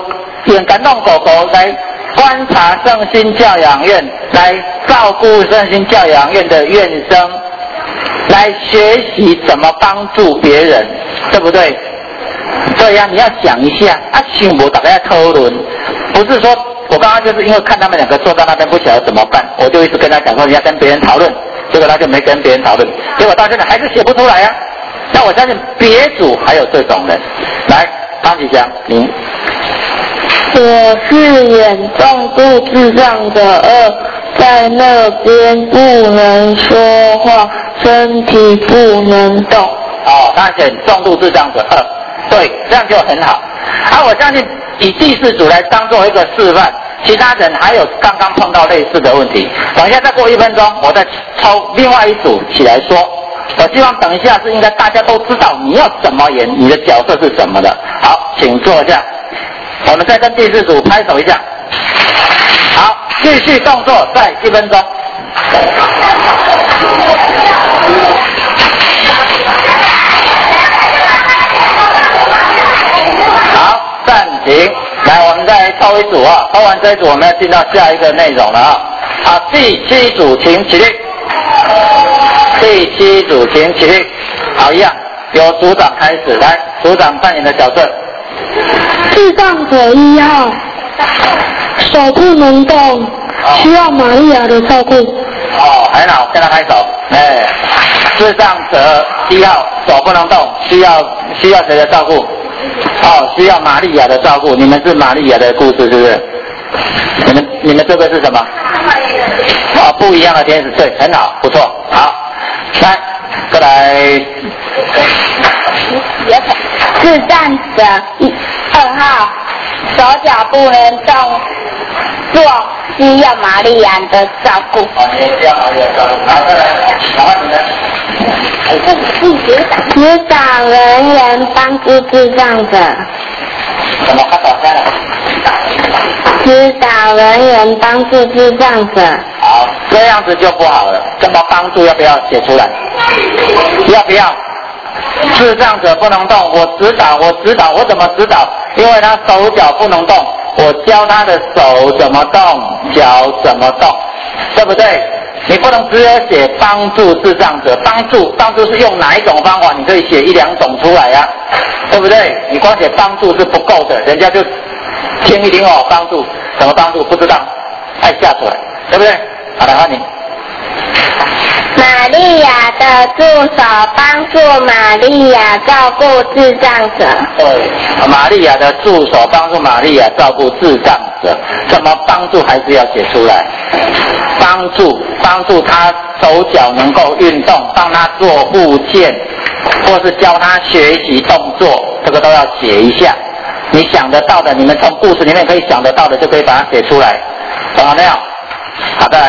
A: 用感动狗狗来观察圣心教养院，来照顾圣心教养院的院生，来学习怎么帮助别人，对不对？对呀、啊，你要想一下，啊，想无大家讨论，不是说我刚刚就是因为看他们两个坐在那边不晓得怎么办，我就一直跟他讲说你要跟别人讨论，结果他就没跟别人讨论，结果到现在还是写不出来啊。那我相信别组还有这种人，来，方启祥，您。
B: 我是眼重度智障的二，在那边不能说话，身体不能动。
A: 哦，他选重度智障者二，对，这样就很好。啊，我相信以第四组来当做一个示范，其他人还有刚刚碰到类似的问题，等一下再过一分钟，我再抽另外一组起来说。我希望等一下是应该大家都知道你要怎么演，你的角色是什么的。好，请坐下。我们再跟第四组拍手一下。好，继续动作，再一分钟。好，暂停。来，我们再抽一组啊，抽完这一组，我们要进到下一个内容了啊。好，第七组请起立。第七组请起立。好，一样，由组长开始，来，组长扮演的角色。
B: 智障者一号，手不能动，需要玛利亚的照顾。
A: 哦，很好，跟他拍手。哎，智障者一号，手不能动，需要需要谁的照顾？哦，需要玛利亚的照顾。你们是玛利亚的故事是不是？你们你们这个是什么？哦，不一样的天使，对，很好，不错，好，来，过来。
B: 智障者一二号，手脚不能动，做需要玛利亚的照顾。
A: 哦，你需要玛利亚照顾。好，再来，然后你呢？
B: 指导人员帮助智障者。
A: 怎么看到现在？
B: 指导人员帮助智障者。
A: 好，这样子就不好了。怎么帮助要不要写出来？要不要？智障者不能动，我指导，我指导，我怎么指导？因为他手脚不能动，我教他的手怎么动，脚怎么动，对不对？你不能只有写帮助智障者，帮助帮助是用哪一种方法？你可以写一两种出来呀、啊，对不对？你光写帮助是不够的，人家就听一听哦，帮助怎么帮助不知道，爱下出来，对不对？好，来换你。
B: 玛利亚的助手帮助玛利亚照顾智障者。
A: 对，玛利亚的助手帮助玛利亚照顾智障者，怎么帮助还是要写出来。帮助帮助他手脚能够运动，帮他做复健，或是教他学习动作，这个都要写一下。你想得到的，你们从故事里面可以想得到的，就可以把它写出来，懂了没有？好的。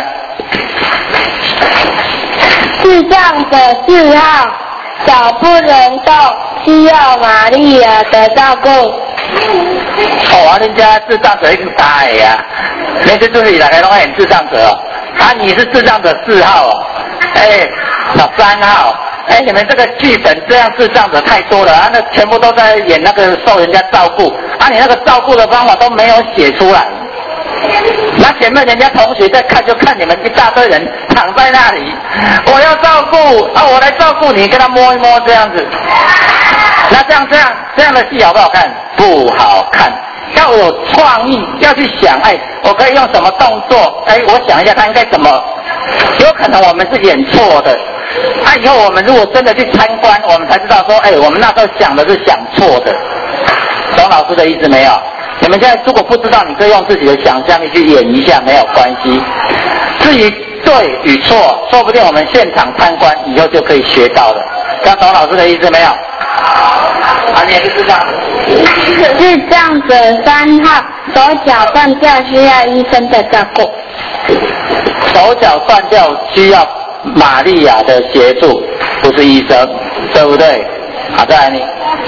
B: 智障者四号，脚不能动，需要玛利亚的照顾。
A: 哦，啊，人家智障者已经大的呀，那这就是大家都很智障者哦。啊，你是智障者四号哦，哎，小三号，哎，你们这个剧本这样智障者太多了啊，那全部都在演那个受人家照顾，啊，你那个照顾的方法都没有写出来。那前面人家同学在看，就看你们一大堆人躺在那里，我要照顾啊，我来照顾你，跟他摸一摸这样子。那这样这样这样的戏好不好看？不好看。要有创意，要去想，哎，我可以用什么动作？哎，我想一下，他应该怎么？有可能我们是演错的。啊，以后我们如果真的去参观，我们才知道说，哎，我们那时候想的是想错的。懂老师的意思没有？你们现在如果不知道，你可以用自己的想象力去演一下，没有关系。至于对与错，说不定我们现场参观以后就可以学到了。这样懂老师的意思没有？啊，你也是智障。
B: 智障者三号，手脚断掉，需要医生的照顾。
A: 手脚断掉需要玛利亚的协助，不是医生，对不对？好，再来你。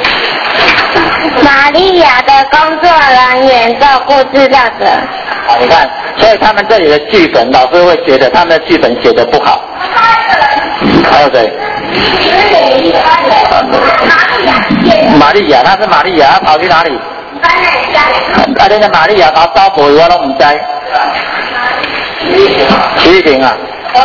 B: 玛利亚的工作人员照顾智障者。
A: 好，你看，所以他们这里的剧本，老师会觉得他们的剧本写得不好。还有谁？玛利亚，她是玛利亚，她跑去哪里？ 啊，你的玛利亚搞招婆我都唔知。齐玉婷啊。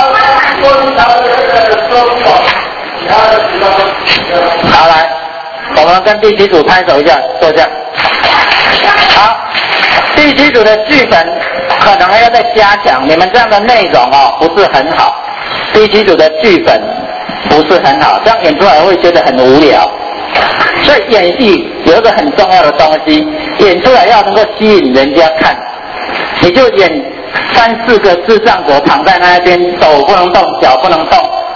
A: 好，来，我们跟第七组拍手一下，坐下。好，第七组的剧本可能还要再加强，你们这样的内容哦不是很好。第七组的剧本不是很好，这样演出来会觉得很无聊。所以演戏有一个很重要的东西，演出来要能够吸引人家看。你就演三四个智障者躺在那边，手不能动，脚不能动，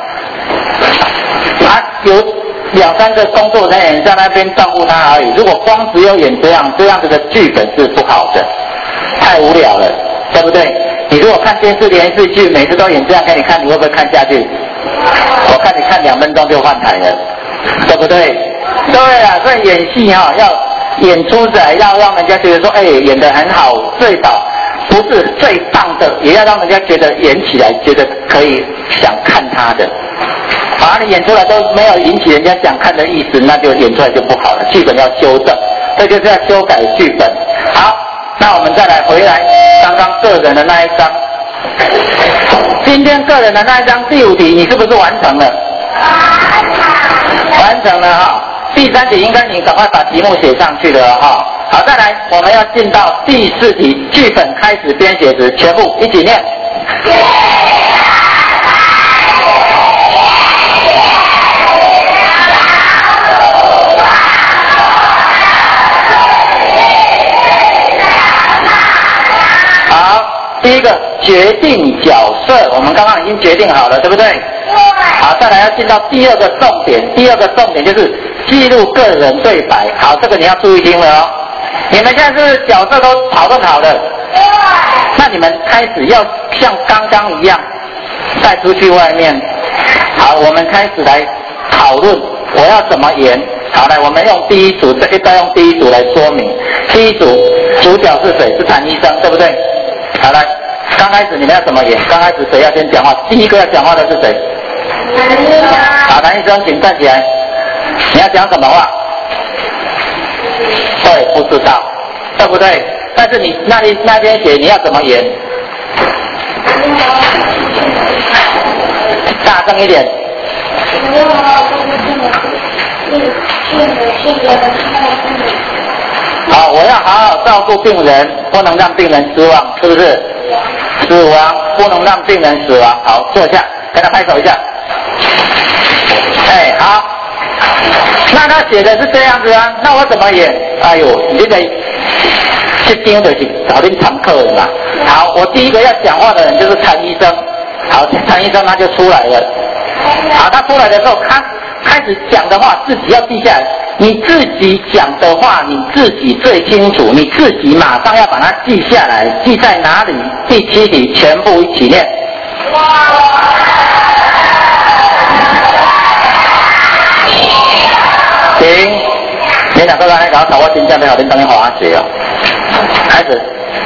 A: 啊，有两三个工作人员在那边照顾他而已。如果光只有演这样，这样子的剧本是不好的，太无聊了，对不对？你如果看电视连续剧，每次都演这样给你看，你会不会看下去？我看你看两分钟就换台了，对不对？对啊，所以演戏哈、哦、要演出来，要让人家觉得说，哎，演得很好，最少不是最棒的，也要让人家觉得演起来觉得可以想看他的。把你演出来都没有引起人家想看的意思，那就演出来就不好了。剧本要修正，这就是要修改剧本。好，那我们再来回来刚刚个人的那一章。今天个人的那一章第五题，你是不是完成了？完成了哈。第三题应该你赶快把题目写上去了哈。好，再来，我们要进到第四题，剧本开始编写时，全部一起念。好，第一个决定角色，我们刚刚已经决定好了，对不对？好，再来要进到第二个重点，第二个重点就是记录个人对白。好，这个你要注意听了哦。你们现在是不是角色都讨论好了？对。那你们开始要像刚刚一样带出去外面。好，我们开始来讨论我要怎么演。好，来，我们用第一组，这个再用第一组来说明。第一组主角是谁？是谭医生，对不对？好，来，刚开始你们要怎么演？刚开始谁要先讲话？第一个要讲话的是谁？谭医生。好，谭医生，请站起来。你要讲什么话？对，不知道，对不对？但是你那里那边写你要怎么演？大声一点。好，我要好好照顾病人，不能让病人失望，是不是？死亡不能让病人死亡。好，坐下，跟他拍手一下。哎，好。那他写的是这样子啊，那我怎么演？哎呦，你这个这张就是找恁常客的嘛。好，我第一个要讲话的人就是谭医生。好，谭医生他就出来了。好，他出来的时候，他开始讲的话自己要记下来。你自己讲的话，你自己最清楚，你自己马上要把它记下来，记在哪里？第七题全部一起念。停！你两个人来搞搞，我真正要恁等于滑雪哦。开始。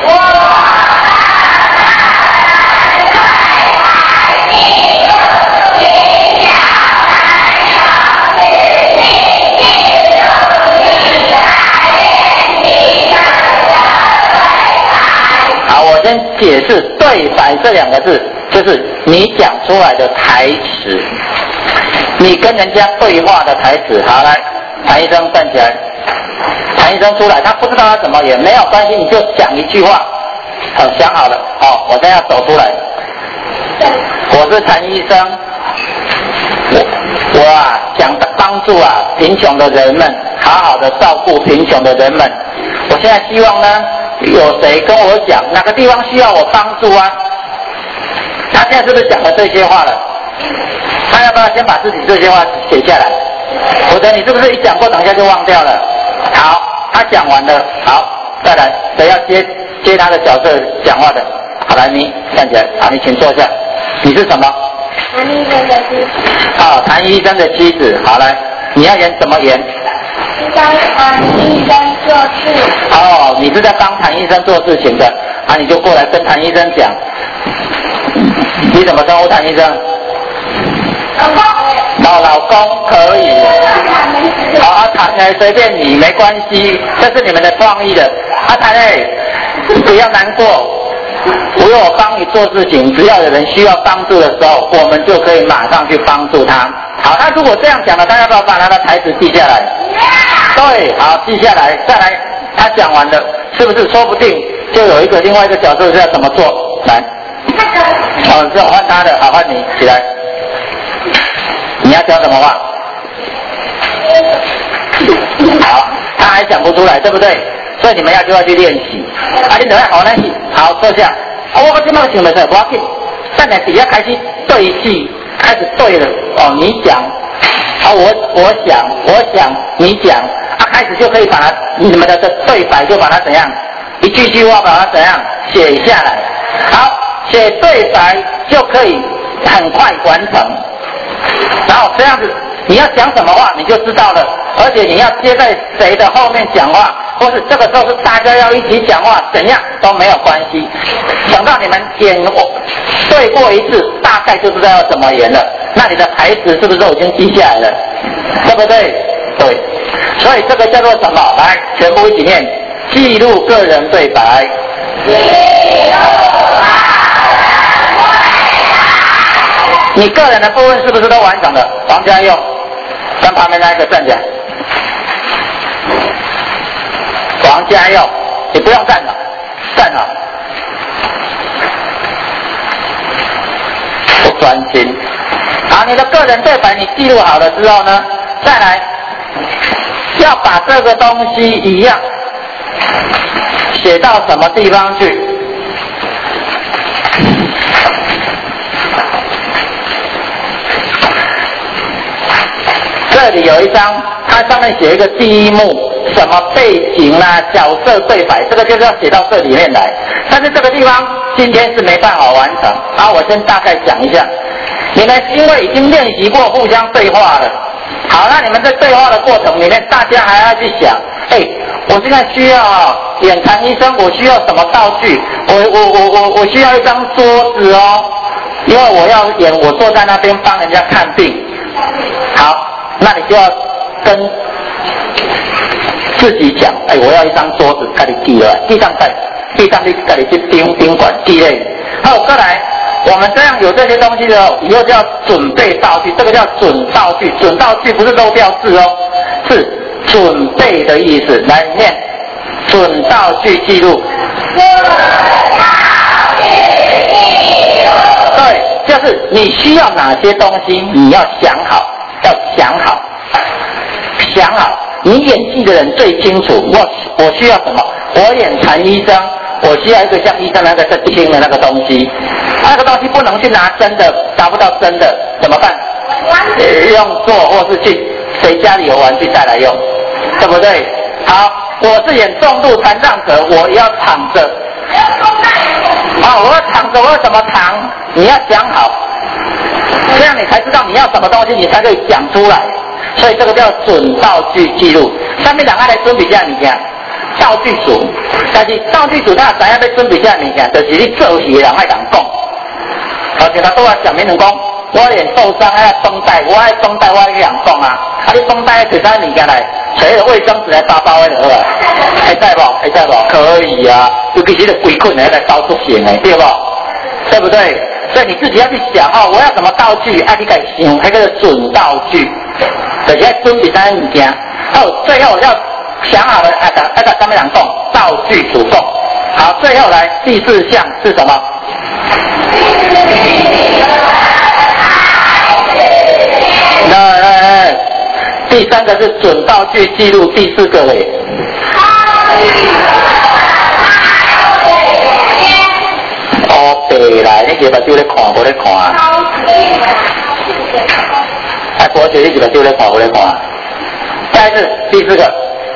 A: 好，我先解释对白这两个字，就是你讲出来的台词，你跟人家对话的台词。好，来。谭医生站起来，谭医生出来，他不知道他怎么演，没有关系，你就讲一句话。好，想好了，好，我现在要走出来。我是谭医生，我我啊想帮助啊贫穷的人们，好好的照顾贫穷的人们。我现在希望呢，有谁跟我讲哪个地方需要我帮助啊？他现在是不是讲了这些话了？他要不要先把自己这些话写下来？否则你是不是一讲过，等一下就忘掉了？好，他讲完了，好，再来，谁要接接他的角色讲话的？好，来，你站起来，好，你请坐下。你是什么？谭医生的妻子。好，谭医生的妻子。好，来，你要演怎么演？帮谭医生做事。哦，你是在帮谭医生做事情的，啊，你就过来跟谭医生讲。你怎么称呼谭医生？老公。老老公可以。好， 扛来随便你，没关系，这是你们的创意的。阿谭哎，不要难过，不用我帮你做事情，只要有人需要帮助的时候，我们就可以马上去帮助他。好，那如果这样讲了，大家要不要把他的台词记下来？对，好，记下来，再来，他讲完了，是不是说不定就有一个另外一个角色是要怎么做？来，哦，是换他的，好，换你起来，你要讲什么话？好，他还讲不出来，对不对？所以你们要就要去练习。啊，你等下好练习，好坐下。啊，我今麦想的是不要紧，但你底下开始对戏，开始对了。哦，你讲，啊，我我想，我想，你讲，啊，开始就可以把它你们的的对白就把它怎样，一句句话把它怎样写下来。好，写对白就可以很快完成。然后这样子。你要讲什么话你就知道了，而且你要接在谁的后面讲话，或是这个时候是大家要一起讲话，怎样都没有关系。等到你们演对过一次，大概就知道要怎么演了。那你的台词是不是都已经记下来了？对不对？对。所以这个叫做什么？来，全部一起念：记录个人对白。记录个人对白。你个人的部分是不是都完成了？王家佑。跟旁边那一个站起来，王家佑，你不用站了，站好，不专心。好，你的个人对白你记录好了之后呢，再来要把这个东西一样写到什么地方去？这里有一张，它上面写一个第一幕，什么背景啦、啊、角色对白，这个就是要写到这里面来。但是这个地方今天是没办法完成。好，我先大概讲一下。你们因为已经练习过互相对话了，好，那你们在对话的过程里面，大家还要去想，哎，我现在需要啊演谭医生，我需要什么道具？我我我我我需要一张桌子哦，因为我要演我坐在那边帮人家看病。好。那你就要跟自己讲，哎，我要一张桌子，给你记了，地上在地上你给你去宾宾馆记嘞。好，再来，我们这样有这些东西的，以后就要准备道具，这个叫准道具。准道具不是漏掉字哦，是准备的意思。来念，准道具记录。准道具记录。对，就是你需要哪些东西，你要想好。要想好，想好，你演戏的人最清楚。我我需要什么？我演谭医生，我需要一个像医生那个在听的那个东西，那个东西不能去拿真的，达不到真的，怎么办？用做或是去谁家里有玩具带来用，对不对？好，我是演重度残障者，我要躺着。啊，我要躺着，我要怎么躺？你要想好。这样你才知道你要什么东西，你才可以讲出来。所以这个叫准道具记录。上面两个来准备这样物件，道具组。但是道具组他知影要准备这样物件，就是你做戏的人爱人讲。而且他都要讲明人讲，我脸受伤爱绷带，我爱绷带，我爱人讲啊。啊，你绷带摕啥物件来？摕个卫生纸来包包的就好啊。会使无？会使无？可以啊。尤其是个规捆的来包出型的，对不？对不对？所以你自己要去想哦，我要什么道具？啊，你该想那个准道具，就是要准备啥物件。哦，最后要想好了，啊，啊，个上面人讲道具主动。好，最后来第四项是什么？来来来，第三个是准道具记录，第四个嘞。哦，对啦，你就把手咧看，无咧看。啊，多学你就把手咧看，无咧看。下一次，第四个。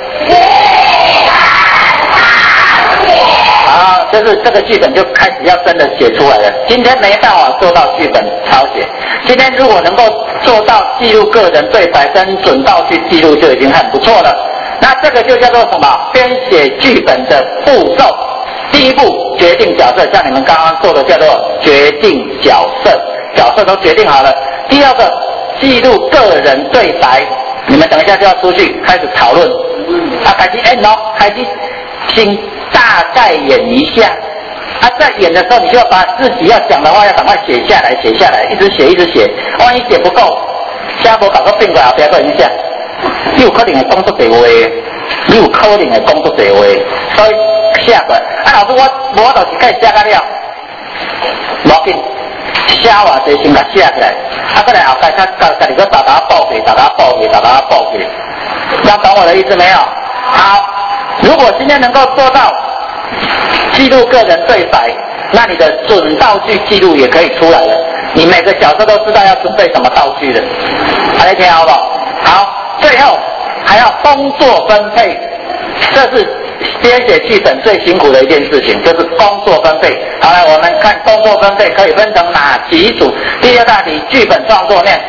A: 好，就是这个剧本就开始要真的写出来了。今天没办法做到剧本抄写，今天如果能够做到记录个人对白跟准道具记录，就已经很不错了。那这个就叫做什么？编写剧本的步骤。第一步决定角色，像你们刚刚做的叫做决定角色，角色都决定好了。第二个记录个人对白， 你们等一下就要出去开始讨论。啊，开始演哦，开始先大概演一下。啊，在演的时候，你就要把自己要讲的话要赶快写下来，写下来，一直写，一直写。万一写不够，下波搞个变过来，不要过影响。你有可能会讲出地话，你有可能会讲出地话，所以写过来。啊，老师我我就是该写到了，无要紧，写偌济先甲写起来。啊，过来后盖他家家己个大大报给，大大报给，大大报给。要懂我的意思没有？好，如果今天能够做到记录个人对白，那你的准道具记录也可以出来了。你每个角色都知道要准备什么道具的，大家听好不好？好，最后还要工作分配，这是编写剧本最辛苦的一件事情，就是工作分配。好来，我们看工作分配可以分成哪几组？第二大题，剧本创作念。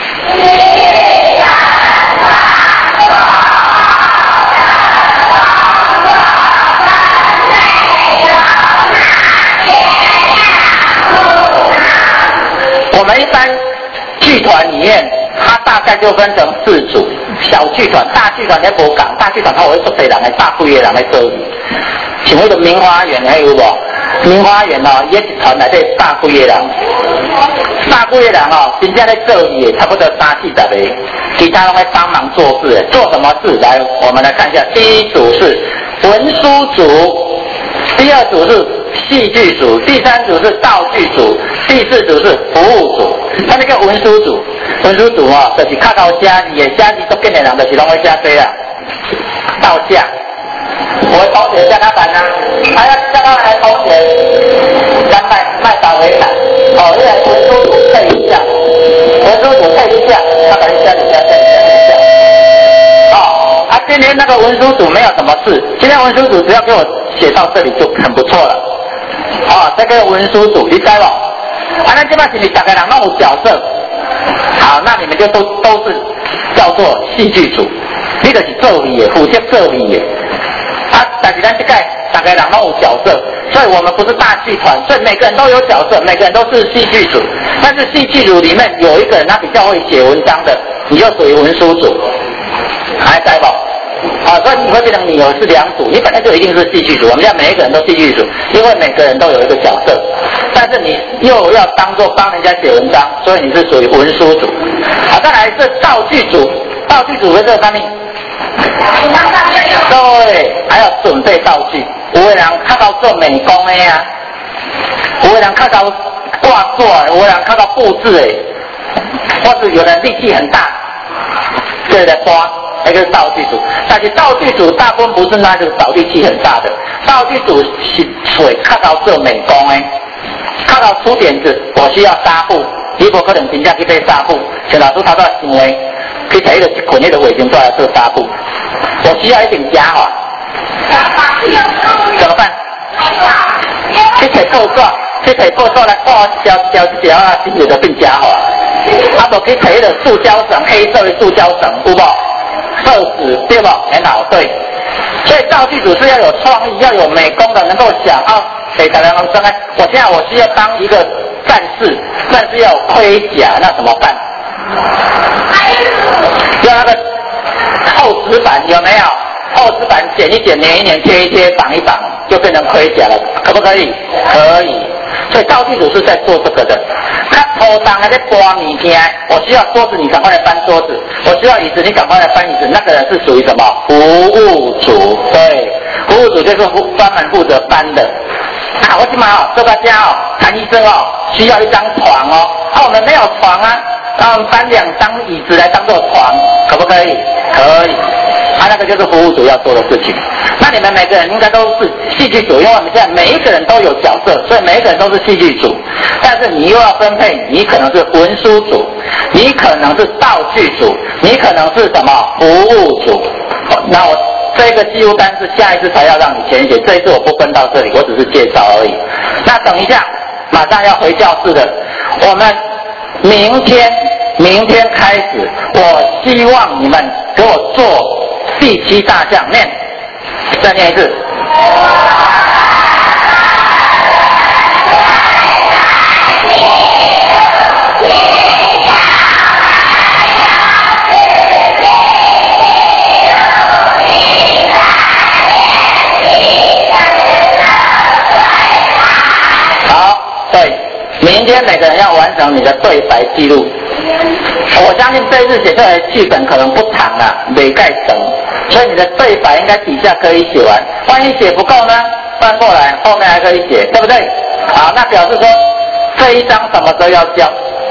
A: 我们一般剧团里面，它大概就分成四组：小剧团、大剧团在无讲，大剧团它会做几人的，大几个人在做。像那个明花园还有无？明花园哦，伊一团内底大几个人，大几个人哦，真正在做也差不多三四十个，其他都会帮忙做事的。做什么事？来，我们来看一下。第一组是文书组，第二组是戏剧组，第三组是道具组，第四组是服务组。那那个文书组，文书组哦，就是较高写字的，写字都变的人就是拢会写这啦，道价。我同学叫他办啊，他要叫他来同学，来卖卖导回来。哦，你来文书组配一下，文书组配一下，他把你加一下，加一下，加一下。哦，啊，今天那个文书组没有什么事，今天文书组只要给我写到这里就很不错了。哦，这个文书组你知不？啊，那这边是你大概人都有角色，好，那你们就都都是叫做戏剧组，你就是做戏的，负责做戏的。啊，但是咱这个大概人都有角色，所以我们不是大剧团，所以每个人都有角色，每个人都是戏剧组。但是戏剧组里面有一个人他比较会写文章的，你就属于文书组，还知不？啊，所以你会变成你有是两组，你本来就一定是戏剧组。我们家每一个人都戏剧组，因为每个人都有一个角色，但是你又要当做帮人家写文章，所以你是属于文书组。好，再来是道具组，道具组的这个方面。对，还要准备道具。有的人较到做美工的呀、啊，有的人较到挂座，有的人较到布置的，或是有人力气很大，对的花，那个是道具组。但是道具组大部分不是那个找力气很大的，道具组是水较到做美工的，较到出点子，我需要纱布，你不可能真正去买纱布，像老师他都想的。去摕迄个一捆迄个卫生纸来做纱布，我需要一点假法，怎么办？去摕布纸，去摕布纸来挂胶胶胶啊，真正就变假法。啊，无去摕迄个塑胶绳，黑色的塑胶绳，有无？色纸对不？很好，对。所以道具组是要有创意，要有美工的，能够想啊，给大家能生哎，我现在我需要当一个战士，但是要有盔甲，那怎么办？用那个厚纸板有没有？厚纸板剪一剪，粘一粘，贴一贴，绑一绑，就变成盔甲了，可不可以？可以。所以道具组是在做这个的。他头当还在搬物件，我需要桌子，你赶快来搬桌子；我需要椅子，你赶快来搬椅子。那个人是属于什么？服务组。对，服务组就是专门负责搬的。啊，我今晚哦，这个家哦，谭医生哦，需要一张床哦。啊，我们没有床啊。让我们搬两张椅子来当做床，可不可以？可以。啊，那个就是服务组要做的事情。那你们每个人应该都是戏剧组，因为我们现在每一个人都有角色，所以每一个人都是戏剧组。但是你又要分配，你可能是文书组，你可能是道具组，你可能是什么服务组。那我这个记录单是下一次才要让你填写，这一次我不分到这里，我只是介绍而已。那等一下，马上要回教室的，我们。明天，明天开始，我希望你们给我做第七大项，念，再念一次。 明天每个人要完成你的对白记录。我相信这次写出来的剧本可能不长啦，没盖成，所以你的对白应该底下可以写完。万一写不够呢，翻过来后面还可以写，对不对？好，那表示说这一章什么时候要交？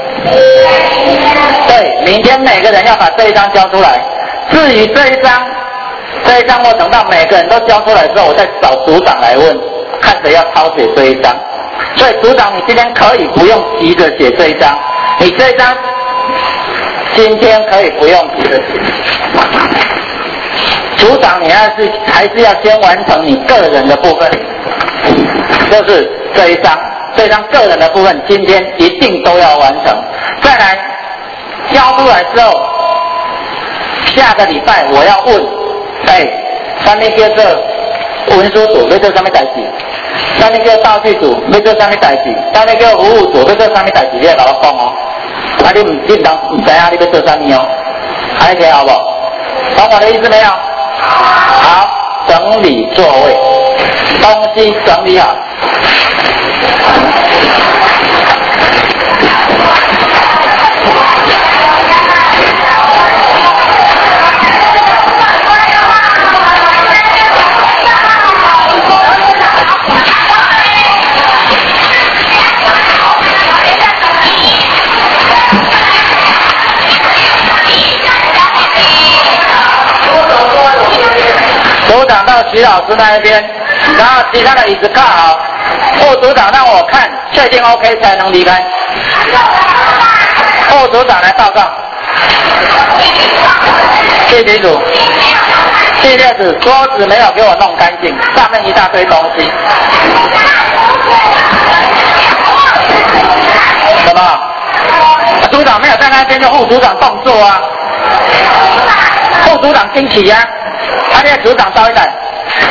A: 对，明天每个人要把这一章交出来。至于这一章，这一章我等到每个人都交出来之后，我再找组长来问，看谁要抄写这一章。所以组长，你今天可以不用急着写这一章，你这一章今天可以不用急着写。组长，你还是还是要先完成你个人的部分，就是这一章，这一章个人的部分今天一定都要完成。再来交出来之后，下个礼拜我要问，哎，上面叫做文书组要做什么代志？上面叫道具组要做什么代志？上面叫服务组要做什么代志？你要跟我讲哦。啊，你唔你唔当唔知啊，你要做什么哦？还听好不？懂我的意思没有？好，整理座位，东西整理好。组长到徐老师那一边，然后其他的椅子靠好。副组长让我看，确定 OK 才能离开。副组长来报告。第几组？第六组，桌子没有给我弄干净，上面一大堆东西。什么？组长没有在那边，就副组长动作啊。副组长惊奇呀、啊。他那个组长招一台。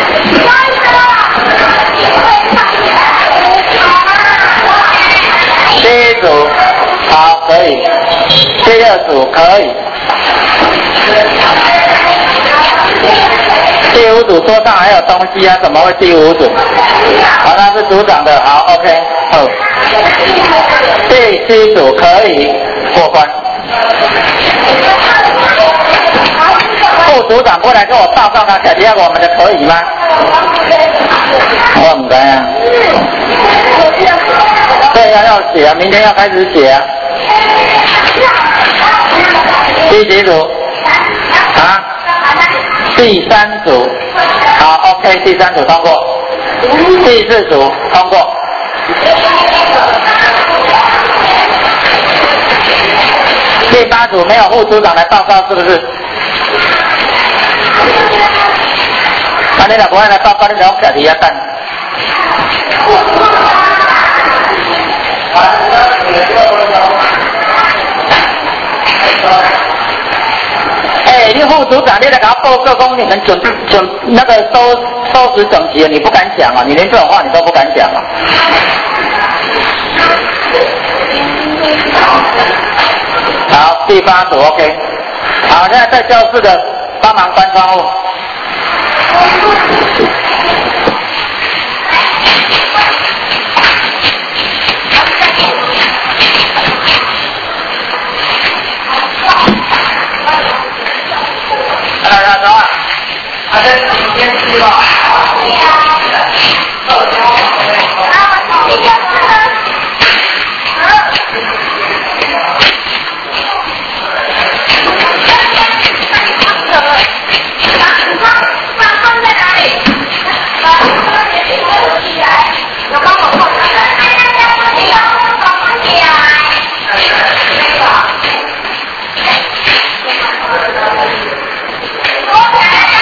A: 第一组好可以，第二组可以，第五组桌上还有东西啊，怎么会第五组？好，那是组长的，好 ，OK， 好。第七组可以过关。副组长过来跟我报告他写下我们的可以吗？我唔知啊。对呀、啊，要写啊，明天要开始写啊。第几组？啊？第三组。好 ，OK， 第三组通过。第四组通过。第八组没有副组长来报告，是不是？啊，你若不爱来报告，你就徛伫遐等。哎，你副组长，你来给他报告讲你们准准那个收收拾整齐，你不敢讲啊？你连这种话你都不敢讲啊？好，第八组 OK。好，现在在教室的帮忙关窗户。